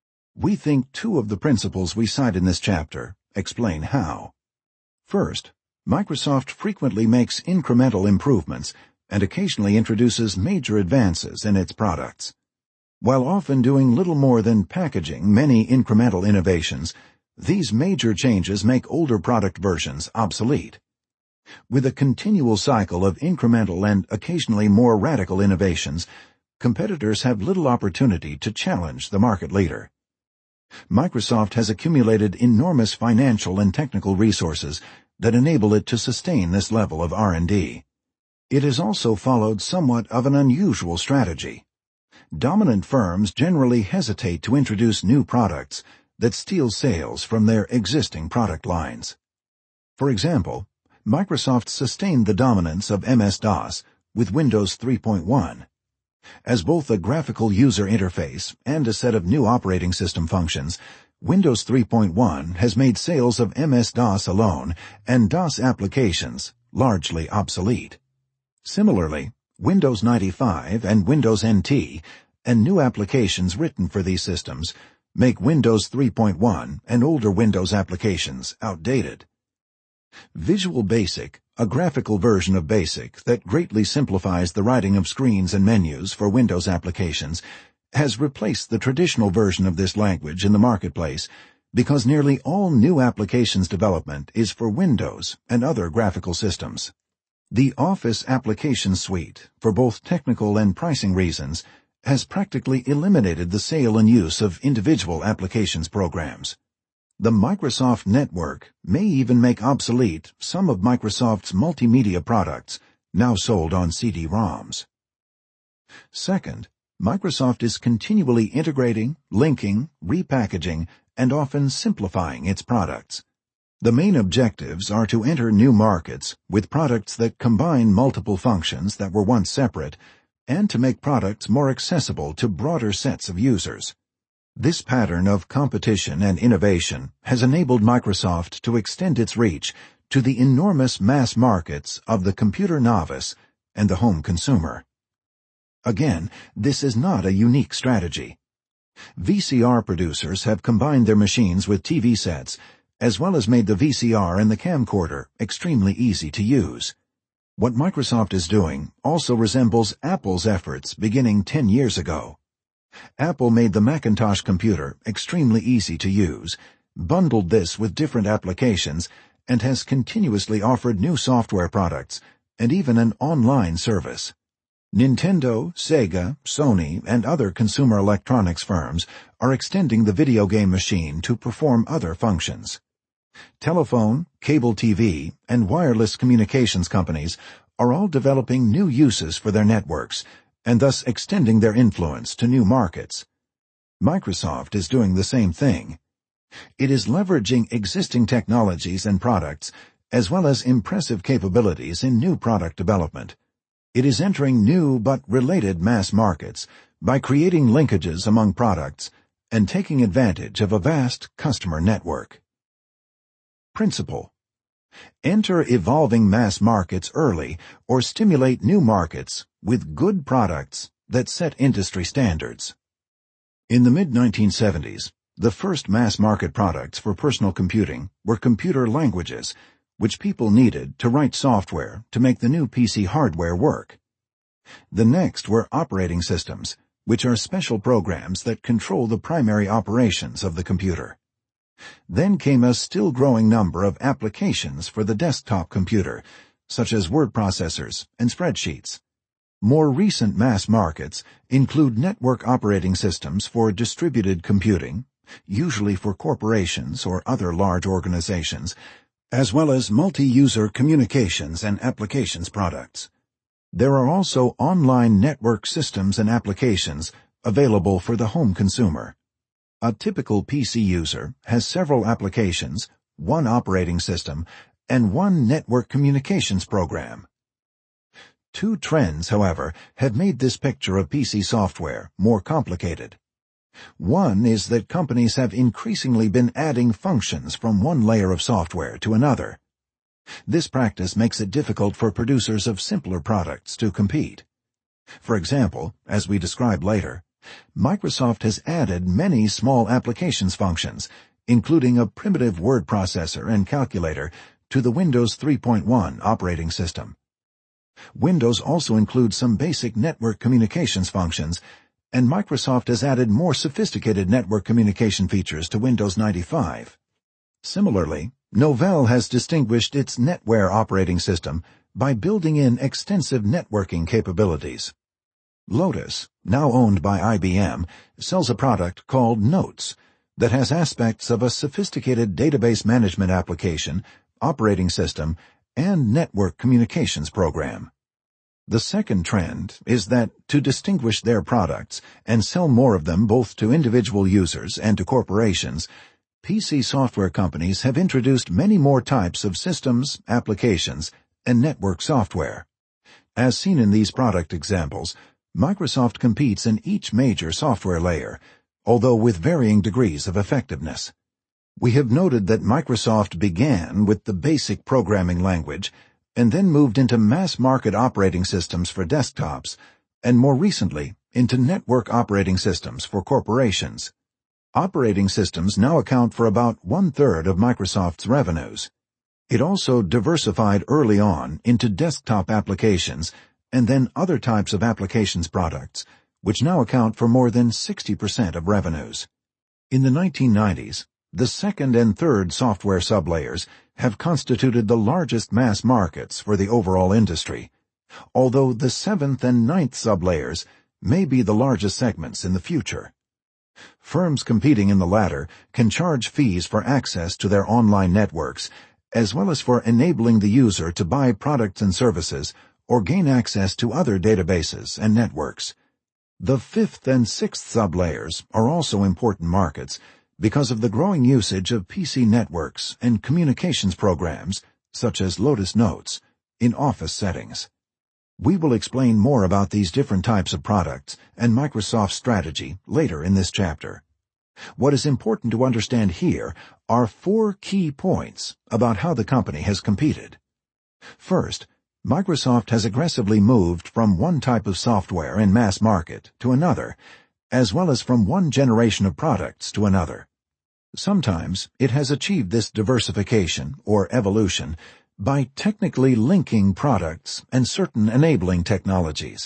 We think two of the principles we cite in this chapter explain how. First, Microsoft frequently makes incremental improvements and occasionally introduces major advances in its products. While often doing little more than packaging many incremental innovations, these major changes make older product versions obsolete. With a continual cycle of incremental and occasionally more radical innovations, competitors have little opportunity to challenge the market leader. Microsoft has accumulated enormous financial and technical resources that enable it to sustain this level of R and D. It has also followed somewhat of an unusual strategy. Dominant firms generally hesitate to introduce new products that steal sales from their existing product lines. For example, Microsoft sustained the dominance of M S DOS with Windows three point one. As both a graphical user interface and a set of new operating system functions, Windows three point one has made sales of M S DOS alone and DOS applications largely obsolete. Similarly, Windows ninety-five and Windows N T and new applications written for these systems make Windows three point one and older Windows applications outdated. Visual Basic, a graphical version of BASIC that greatly simplifies the writing of screens and menus for Windows applications, has replaced the traditional version of this language in the marketplace because nearly all new applications development is for Windows and other graphical systems. The Office Application Suite, for both technical and pricing reasons, has practically eliminated the sale and use of individual applications programs. The Microsoft Network may even make obsolete some of Microsoft's multimedia products, now sold on C D ROMs. Second, Microsoft is continually integrating, linking, repackaging, and often simplifying its products. The main objectives are to enter new markets with products that combine multiple functions that were once separate, and to make products more accessible to broader sets of users. This pattern of competition and innovation has enabled Microsoft to extend its reach to the enormous mass markets of the computer novice and the home consumer. Again, this is not a unique strategy. V C R producers have combined their machines with T V sets, as well as made the V C R and the camcorder extremely easy to use. What Microsoft is doing also resembles Apple's efforts beginning ten years ago. Apple made the Macintosh computer extremely easy to use, bundled this with different applications, and has continuously offered new software products and even an online service. Nintendo, Sega, Sony, and other consumer electronics firms are extending the video game machine to perform other functions. Telephone, cable T V, and wireless communications companies are all developing new uses for their networks, and thus extending their influence to new markets. Microsoft is doing the same thing. It is leveraging existing technologies and products, as well as impressive capabilities in new product development. It is entering new but related mass markets by creating linkages among products and taking advantage of a vast customer network. Principle: enter evolving mass markets early or stimulate new markets with good products that set industry standards. In the mid nineteen seventies, the first mass-market products for personal computing were computer languages, which people needed to write software to make the new P C hardware work. The next were operating systems, which are special programs that control the primary operations of the computer. Then came a still-growing number of applications for the desktop computer, such as word processors and spreadsheets. More recent mass markets include network operating systems for distributed computing, usually for corporations or other large organizations, as well as multi-user communications and applications products. There are also online network systems and applications available for the home consumer. A typical P C user has several applications, one operating system, and one network communications program. Two trends, however, have made this picture of P C software more complicated. One is that companies have increasingly been adding functions from one layer of software to another. This practice makes it difficult for producers of simpler products to compete. For example, as we describe later, Microsoft has added many small applications functions, including a primitive word processor and calculator, to the Windows three point one operating system. Windows also includes some basic network communications functions, and Microsoft has added more sophisticated network communication features to Windows ninety-five. Similarly, Novell has distinguished its NetWare operating system by building in extensive networking capabilities. Lotus, now owned by I B M, sells a product called Notes that has aspects of a sophisticated database management application, operating system, and network communications program. The second trend is that, to distinguish their products and sell more of them both to individual users and to corporations, P C software companies have introduced many more types of systems, applications, and network software. As seen in these product examples, Microsoft competes in each major software layer, although with varying degrees of effectiveness. We have noted that Microsoft began with the basic programming language and then moved into mass-market operating systems for desktops, and more recently into network operating systems for corporations. Operating systems now account for about one-third of Microsoft's revenues. It also diversified early on into desktop applications and then other types of applications products, which now account for more than sixty percent of revenues. In the nineteen nineties, the second and third software sublayers have constituted the largest mass markets for the overall industry, although the seventh and ninth sublayers may be the largest segments in the future. Firms competing in the latter can charge fees for access to their online networks, as well as for enabling the user to buy products and services or gain access to other databases and networks. The fifth and sixth sublayers are also important markets because of the growing usage of P C networks and communications programs, such as Lotus Notes, in office settings. We will explain more about these different types of products and Microsoft's strategy later in this chapter. What is important to understand here are four key points about how the company has competed. First, Microsoft has aggressively moved from one type of software in mass market to another, as well as from one generation of products to another. Sometimes it has achieved this diversification, or evolution, by technically linking products and certain enabling technologies.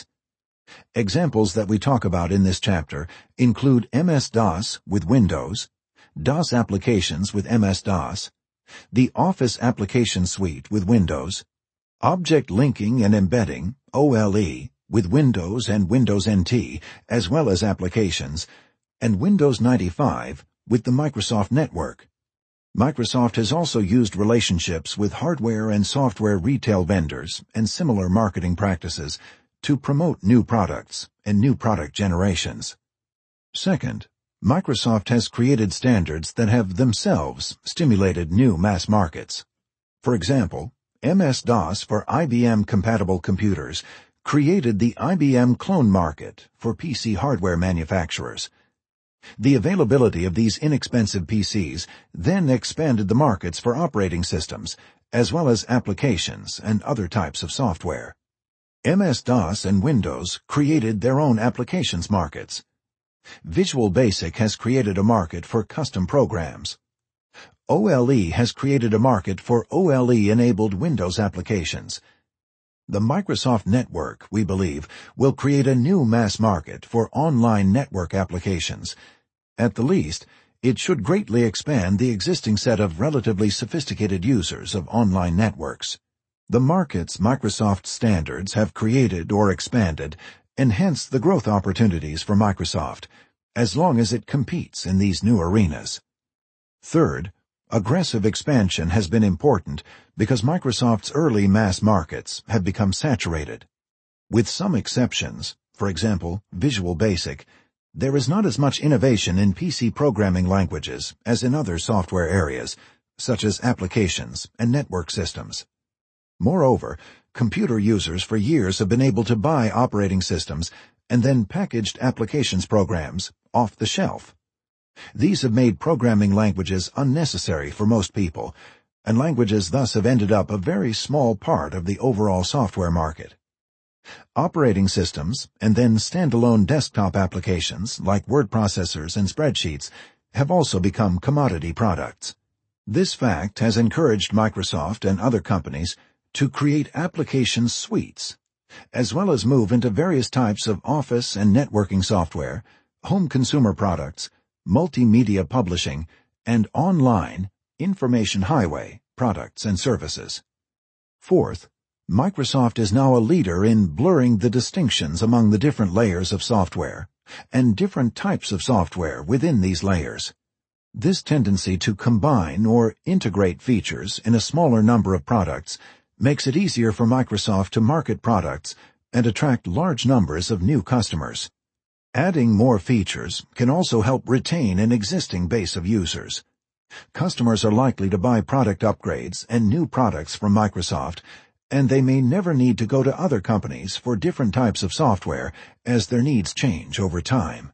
Examples that we talk about in this chapter include M S DOS with Windows, DOS applications with M S DOS, the Office Application Suite with Windows, Object linking and embedding, O L E, with Windows and Windows N T, as well as applications, and Windows ninety-five with the Microsoft Network. Microsoft has also used relationships with hardware and software retail vendors and similar marketing practices to promote new products and new product generations. Second, Microsoft has created standards that have themselves stimulated new mass markets. For example, M S DOS for I B M-compatible computers created the I B M clone market for P C hardware manufacturers. The availability of these inexpensive P Cs then expanded the markets for operating systems, as well as applications and other types of software. M S DOS and Windows created their own applications markets. Visual Basic has created a market for custom programs. O L E has created a market for O L E-enabled Windows applications. The Microsoft Network, we believe, will create a new mass market for online network applications. At the least, it should greatly expand the existing set of relatively sophisticated users of online networks. The markets Microsoft standards have created or expanded enhance the growth opportunities for Microsoft, as long as it competes in these new arenas. Third, aggressive expansion has been important because Microsoft's early mass markets have become saturated. With some exceptions, for example, Visual Basic, there is not as much innovation in P C programming languages as in other software areas, such as applications and network systems. Moreover, computer users for years have been able to buy operating systems and then packaged applications programs off the shelf. These have made programming languages unnecessary for most people, and languages thus have ended up a very small part of the overall software market. Operating systems and then standalone desktop applications like word processors and spreadsheets have also become commodity products. This fact has encouraged Microsoft and other companies to create application suites, as well as move into various types of office and networking software, home consumer products, multimedia publishing, and online information highway products and services. Fourth, Microsoft is now a leader in blurring the distinctions among the different layers of software and different types of software within these layers. This tendency to combine or integrate features in a smaller number of products makes it easier for Microsoft to market products and attract large numbers of new customers. Adding more features can also help retain an existing base of users. Customers are likely to buy product upgrades and new products from Microsoft, and they may never need to go to other companies for different types of software as their needs change over time.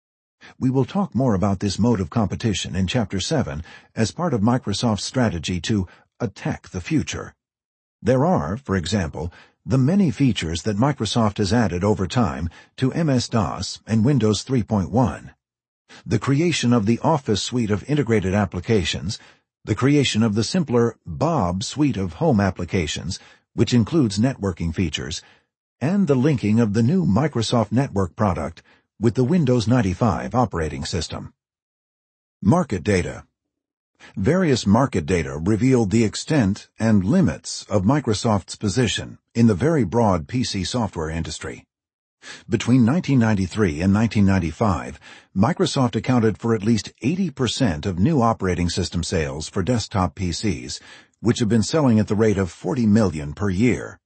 We will talk more about this mode of competition in Chapter seven as part of Microsoft's strategy to attack the future. There are, for example, the many features that Microsoft has added over time to M S DOS and Windows three point one. The creation of the Office suite of integrated applications, the creation of the simpler Bob suite of home applications, which includes networking features, and the linking of the new Microsoft Network product with the Windows ninety-five operating system. Market data. Various market data revealed the extent and limits of Microsoft's position in the very broad P C software industry. Between nineteen ninety-three and nineteen ninety-five, Microsoft accounted for at least eighty percent of new operating system sales for desktop P Cs, which have been selling at the rate of forty million per year.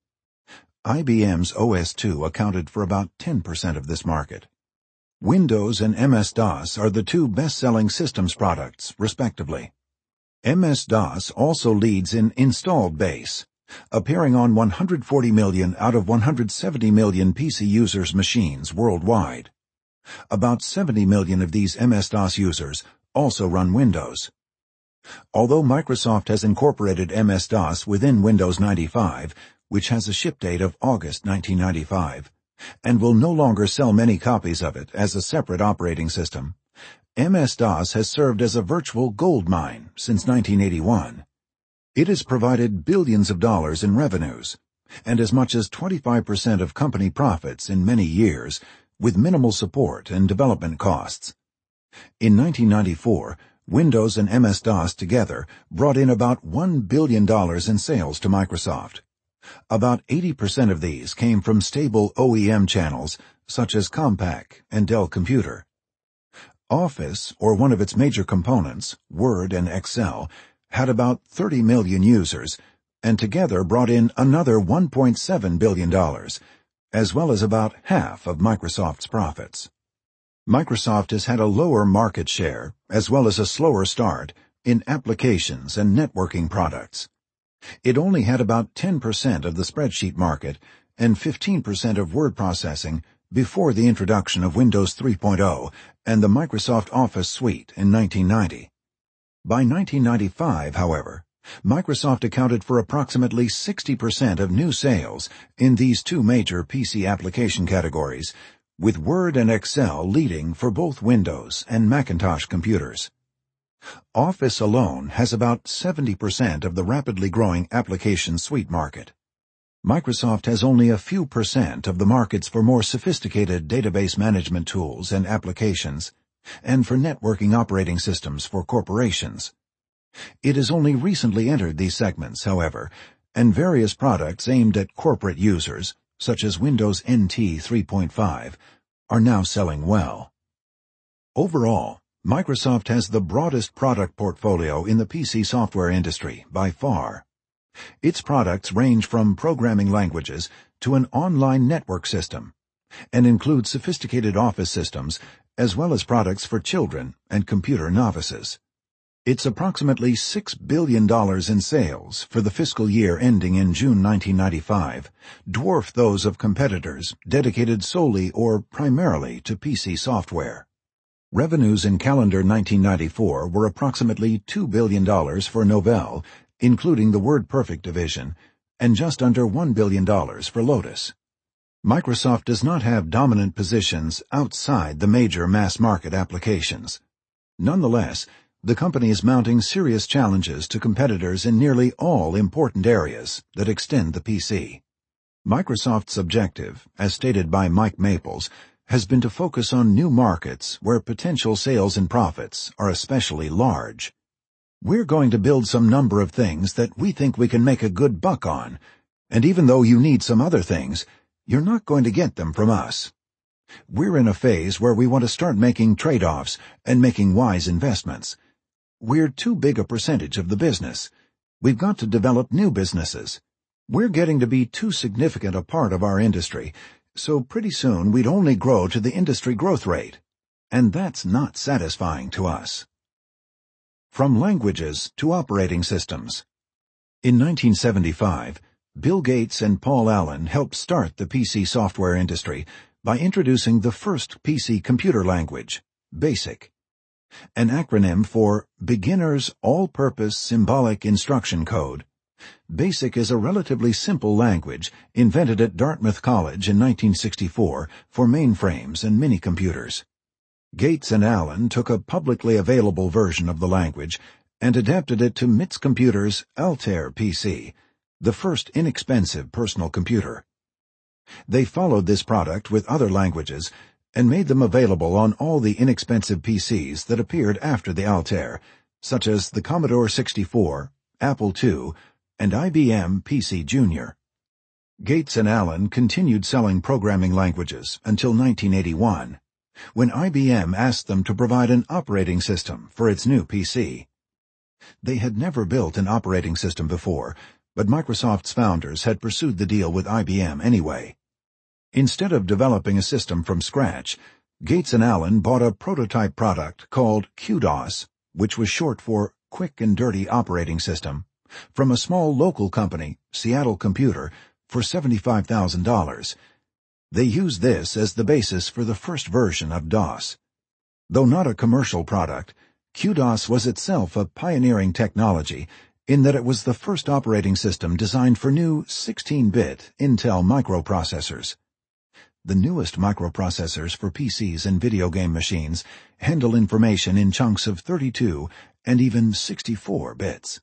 I B M's O S two accounted for about ten percent of this market. Windows and M S DOS are the two best-selling systems products, respectively. M S DOS also leads in installed base, appearing on one hundred forty million out of one hundred seventy million P C users' machines worldwide. About seventy million of these M S DOS users also run Windows. Although Microsoft has incorporated M S DOS within Windows ninety-five, which has a ship date of August nineteen ninety-five, and will no longer sell many copies of it as a separate operating system, M S DOS has served as a virtual gold mine since nineteen eighty-one. It has provided billions of dollars in revenues, and as much as twenty-five percent of company profits in many years, with minimal support and development costs. In nineteen ninety-four, Windows and M S DOS together brought in about one billion dollars in sales to Microsoft. About eighty percent of these came from stable O E M channels such as Compaq and Dell Computer. Office, or one of its major components, Word and Excel, had about thirty million users and together brought in another one point seven billion dollars, as well as about half of Microsoft's profits. Microsoft has had a lower market share, as well as a slower start, in applications and networking products. It only had about ten percent of the spreadsheet market and fifteen percent of word processing before the introduction of Windows three point oh and the Microsoft Office suite in nineteen ninety. By nineteen ninety-five, however, Microsoft accounted for approximately sixty percent of new sales in these two major P C application categories, with Word and Excel leading for both Windows and Macintosh computers. Office alone has about seventy percent of the rapidly growing application suite market. Microsoft has only a few percent of the markets for more sophisticated database management tools and applications, and for networking operating systems for corporations. It has only recently entered these segments, however, and various products aimed at corporate users, such as Windows N T three point five, are now selling well. Overall, Microsoft has the broadest product portfolio in the P C software industry by far. Its products range from programming languages to an online network system, and include sophisticated office systems as well as products for children and computer novices. Its approximately six billion dollars in sales for the fiscal year ending in June nineteen ninety-five dwarf those of competitors dedicated solely or primarily to P C software. Revenues in calendar nineteen ninety-four were approximately two billion dollars for Novell, including the WordPerfect division, and just under one billion dollars for Lotus. Microsoft does not have dominant positions outside the major mass-market applications. Nonetheless, the company is mounting serious challenges to competitors in nearly all important areas that extend the P C. Microsoft's objective, as stated by Mike Maples, has been to focus on new markets where potential sales and profits are especially large. We're going to build some number of things that we think we can make a good buck on, and even though you need some other things, you're not going to get them from us. We're in a phase where we want to start making trade-offs and making wise investments. We're too big a percentage of the business. We've got to develop new businesses. We're getting to be too significant a part of our industry, so pretty soon we'd only grow to the industry growth rate. And that's not satisfying to us. From languages to operating systems. In nineteen seventy-five, Bill Gates and Paul Allen helped start the P C software industry by introducing the first P C computer language, BASIC, an acronym for Beginner's All-Purpose Symbolic Instruction Code. BASIC is a relatively simple language invented at Dartmouth College in nineteen sixty-four for mainframes and mini-computers. Gates and Allen took a publicly available version of the language and adapted it to M I T S Computer's Altair P C, the first inexpensive personal computer. They followed this product with other languages and made them available on all the inexpensive P Cs that appeared after the Altair, such as the Commodore sixty-four, Apple two, and I B M P C Junior. Gates and Allen continued selling programming languages until nineteen eighty-one, when I B M asked them to provide an operating system for its new P C. They had never built an operating system before, but Microsoft's founders had pursued the deal with I B M anyway. Instead of developing a system from scratch, Gates and Allen bought a prototype product called Q DOS, which was short for Quick and Dirty Operating System, from a small local company, Seattle Computer, for seventy-five thousand dollars. They used this as the basis for the first version of DOS. Though not a commercial product, Q DOS was itself a pioneering technology in that it was the first operating system designed for new sixteen-bit Intel microprocessors. The newest microprocessors for P Cs and video game machines handle information in chunks of thirty-two and even sixty-four bits.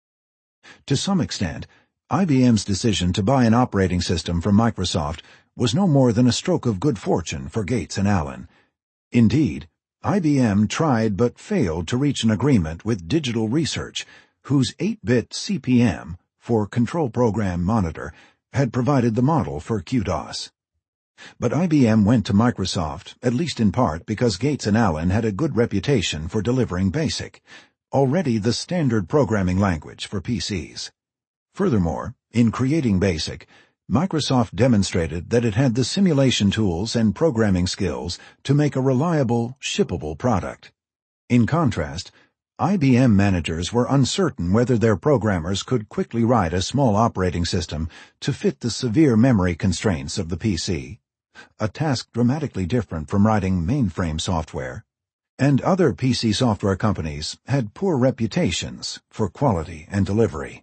To some extent, I B M's decision to buy an operating system from Microsoft was no more than a stroke of good fortune for Gates and Allen. Indeed, I B M tried but failed to reach an agreement with Digital Research, whose eight-bit C P M, for Control Program Monitor had provided the model for Q DOS. But I B M went to Microsoft, at least in part because Gates and Allen had a good reputation for delivering BASIC, already the standard programming language for P Cs. Furthermore, in creating BASIC, Microsoft demonstrated that it had the simulation tools and programming skills to make a reliable, shippable product. In contrast, I B M managers were uncertain whether their programmers could quickly write a small operating system to fit the severe memory constraints of the P C, a task dramatically different from writing mainframe software, and other P C software companies had poor reputations for quality and delivery.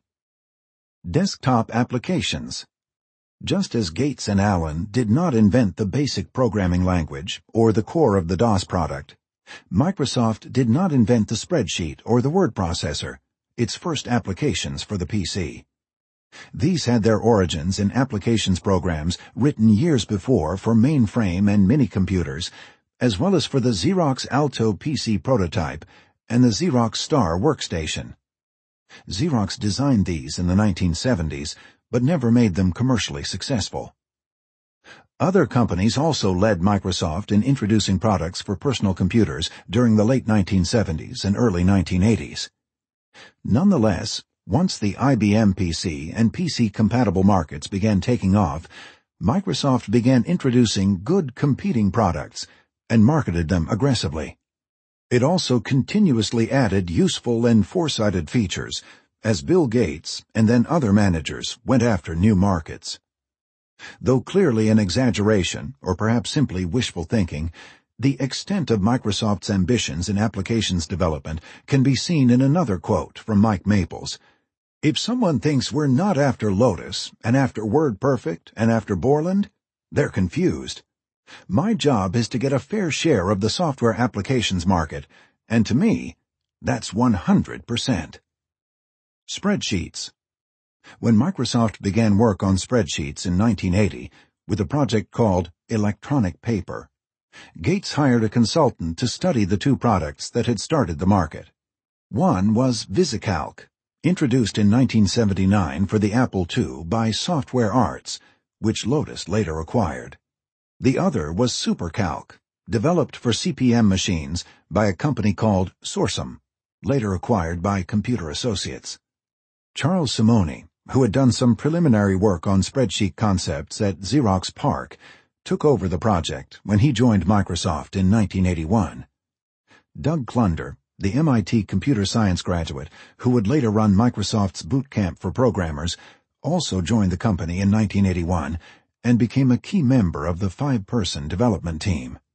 Desktop applications. Just as Gates and Allen did not invent the basic programming language or the core of the DOS product, Microsoft did not invent the spreadsheet or the word processor, its first applications for the P C. These had their origins in applications programs written years before for mainframe and mini-computers, as well as for the Xerox Alto P C prototype and the Xerox Star workstation. Xerox designed these in the nineteen seventies, but never made them commercially successful. Other companies also led Microsoft in introducing products for personal computers during the late nineteen seventies and early nineteen eighties. Nonetheless, once the I B M P C and P C-compatible markets began taking off, Microsoft began introducing good competing products and marketed them aggressively. It also continuously added useful and foresighted features as Bill Gates and then other managers went after new markets. Though clearly an exaggeration, or perhaps simply wishful thinking, the extent of Microsoft's ambitions in applications development can be seen in another quote from Mike Maples. If someone thinks we're not after Lotus, and after WordPerfect, and after Borland, they're confused. My job is to get a fair share of the software applications market, and to me, that's one hundred percent. Spreadsheets. When Microsoft began work on spreadsheets in nineteen eighty with a project called Electronic Paper, Gates hired a consultant to study the two products that had started the market. One was VisiCalc, introduced in nineteen seventy-nine for the Apple two by Software Arts, which Lotus later acquired. The other was SuperCalc, developed for C P M machines by a company called Sourcem, later acquired by Computer Associates. Charles Simoni, who had done some preliminary work on spreadsheet concepts at Xerox PARC, took over the project when he joined Microsoft in nineteen eighty-one. Doug Clunder, the M I T computer science graduate who would later run Microsoft's boot camp for programmers, also joined the company in nineteen eighty-one and became a key member of the five-person development team.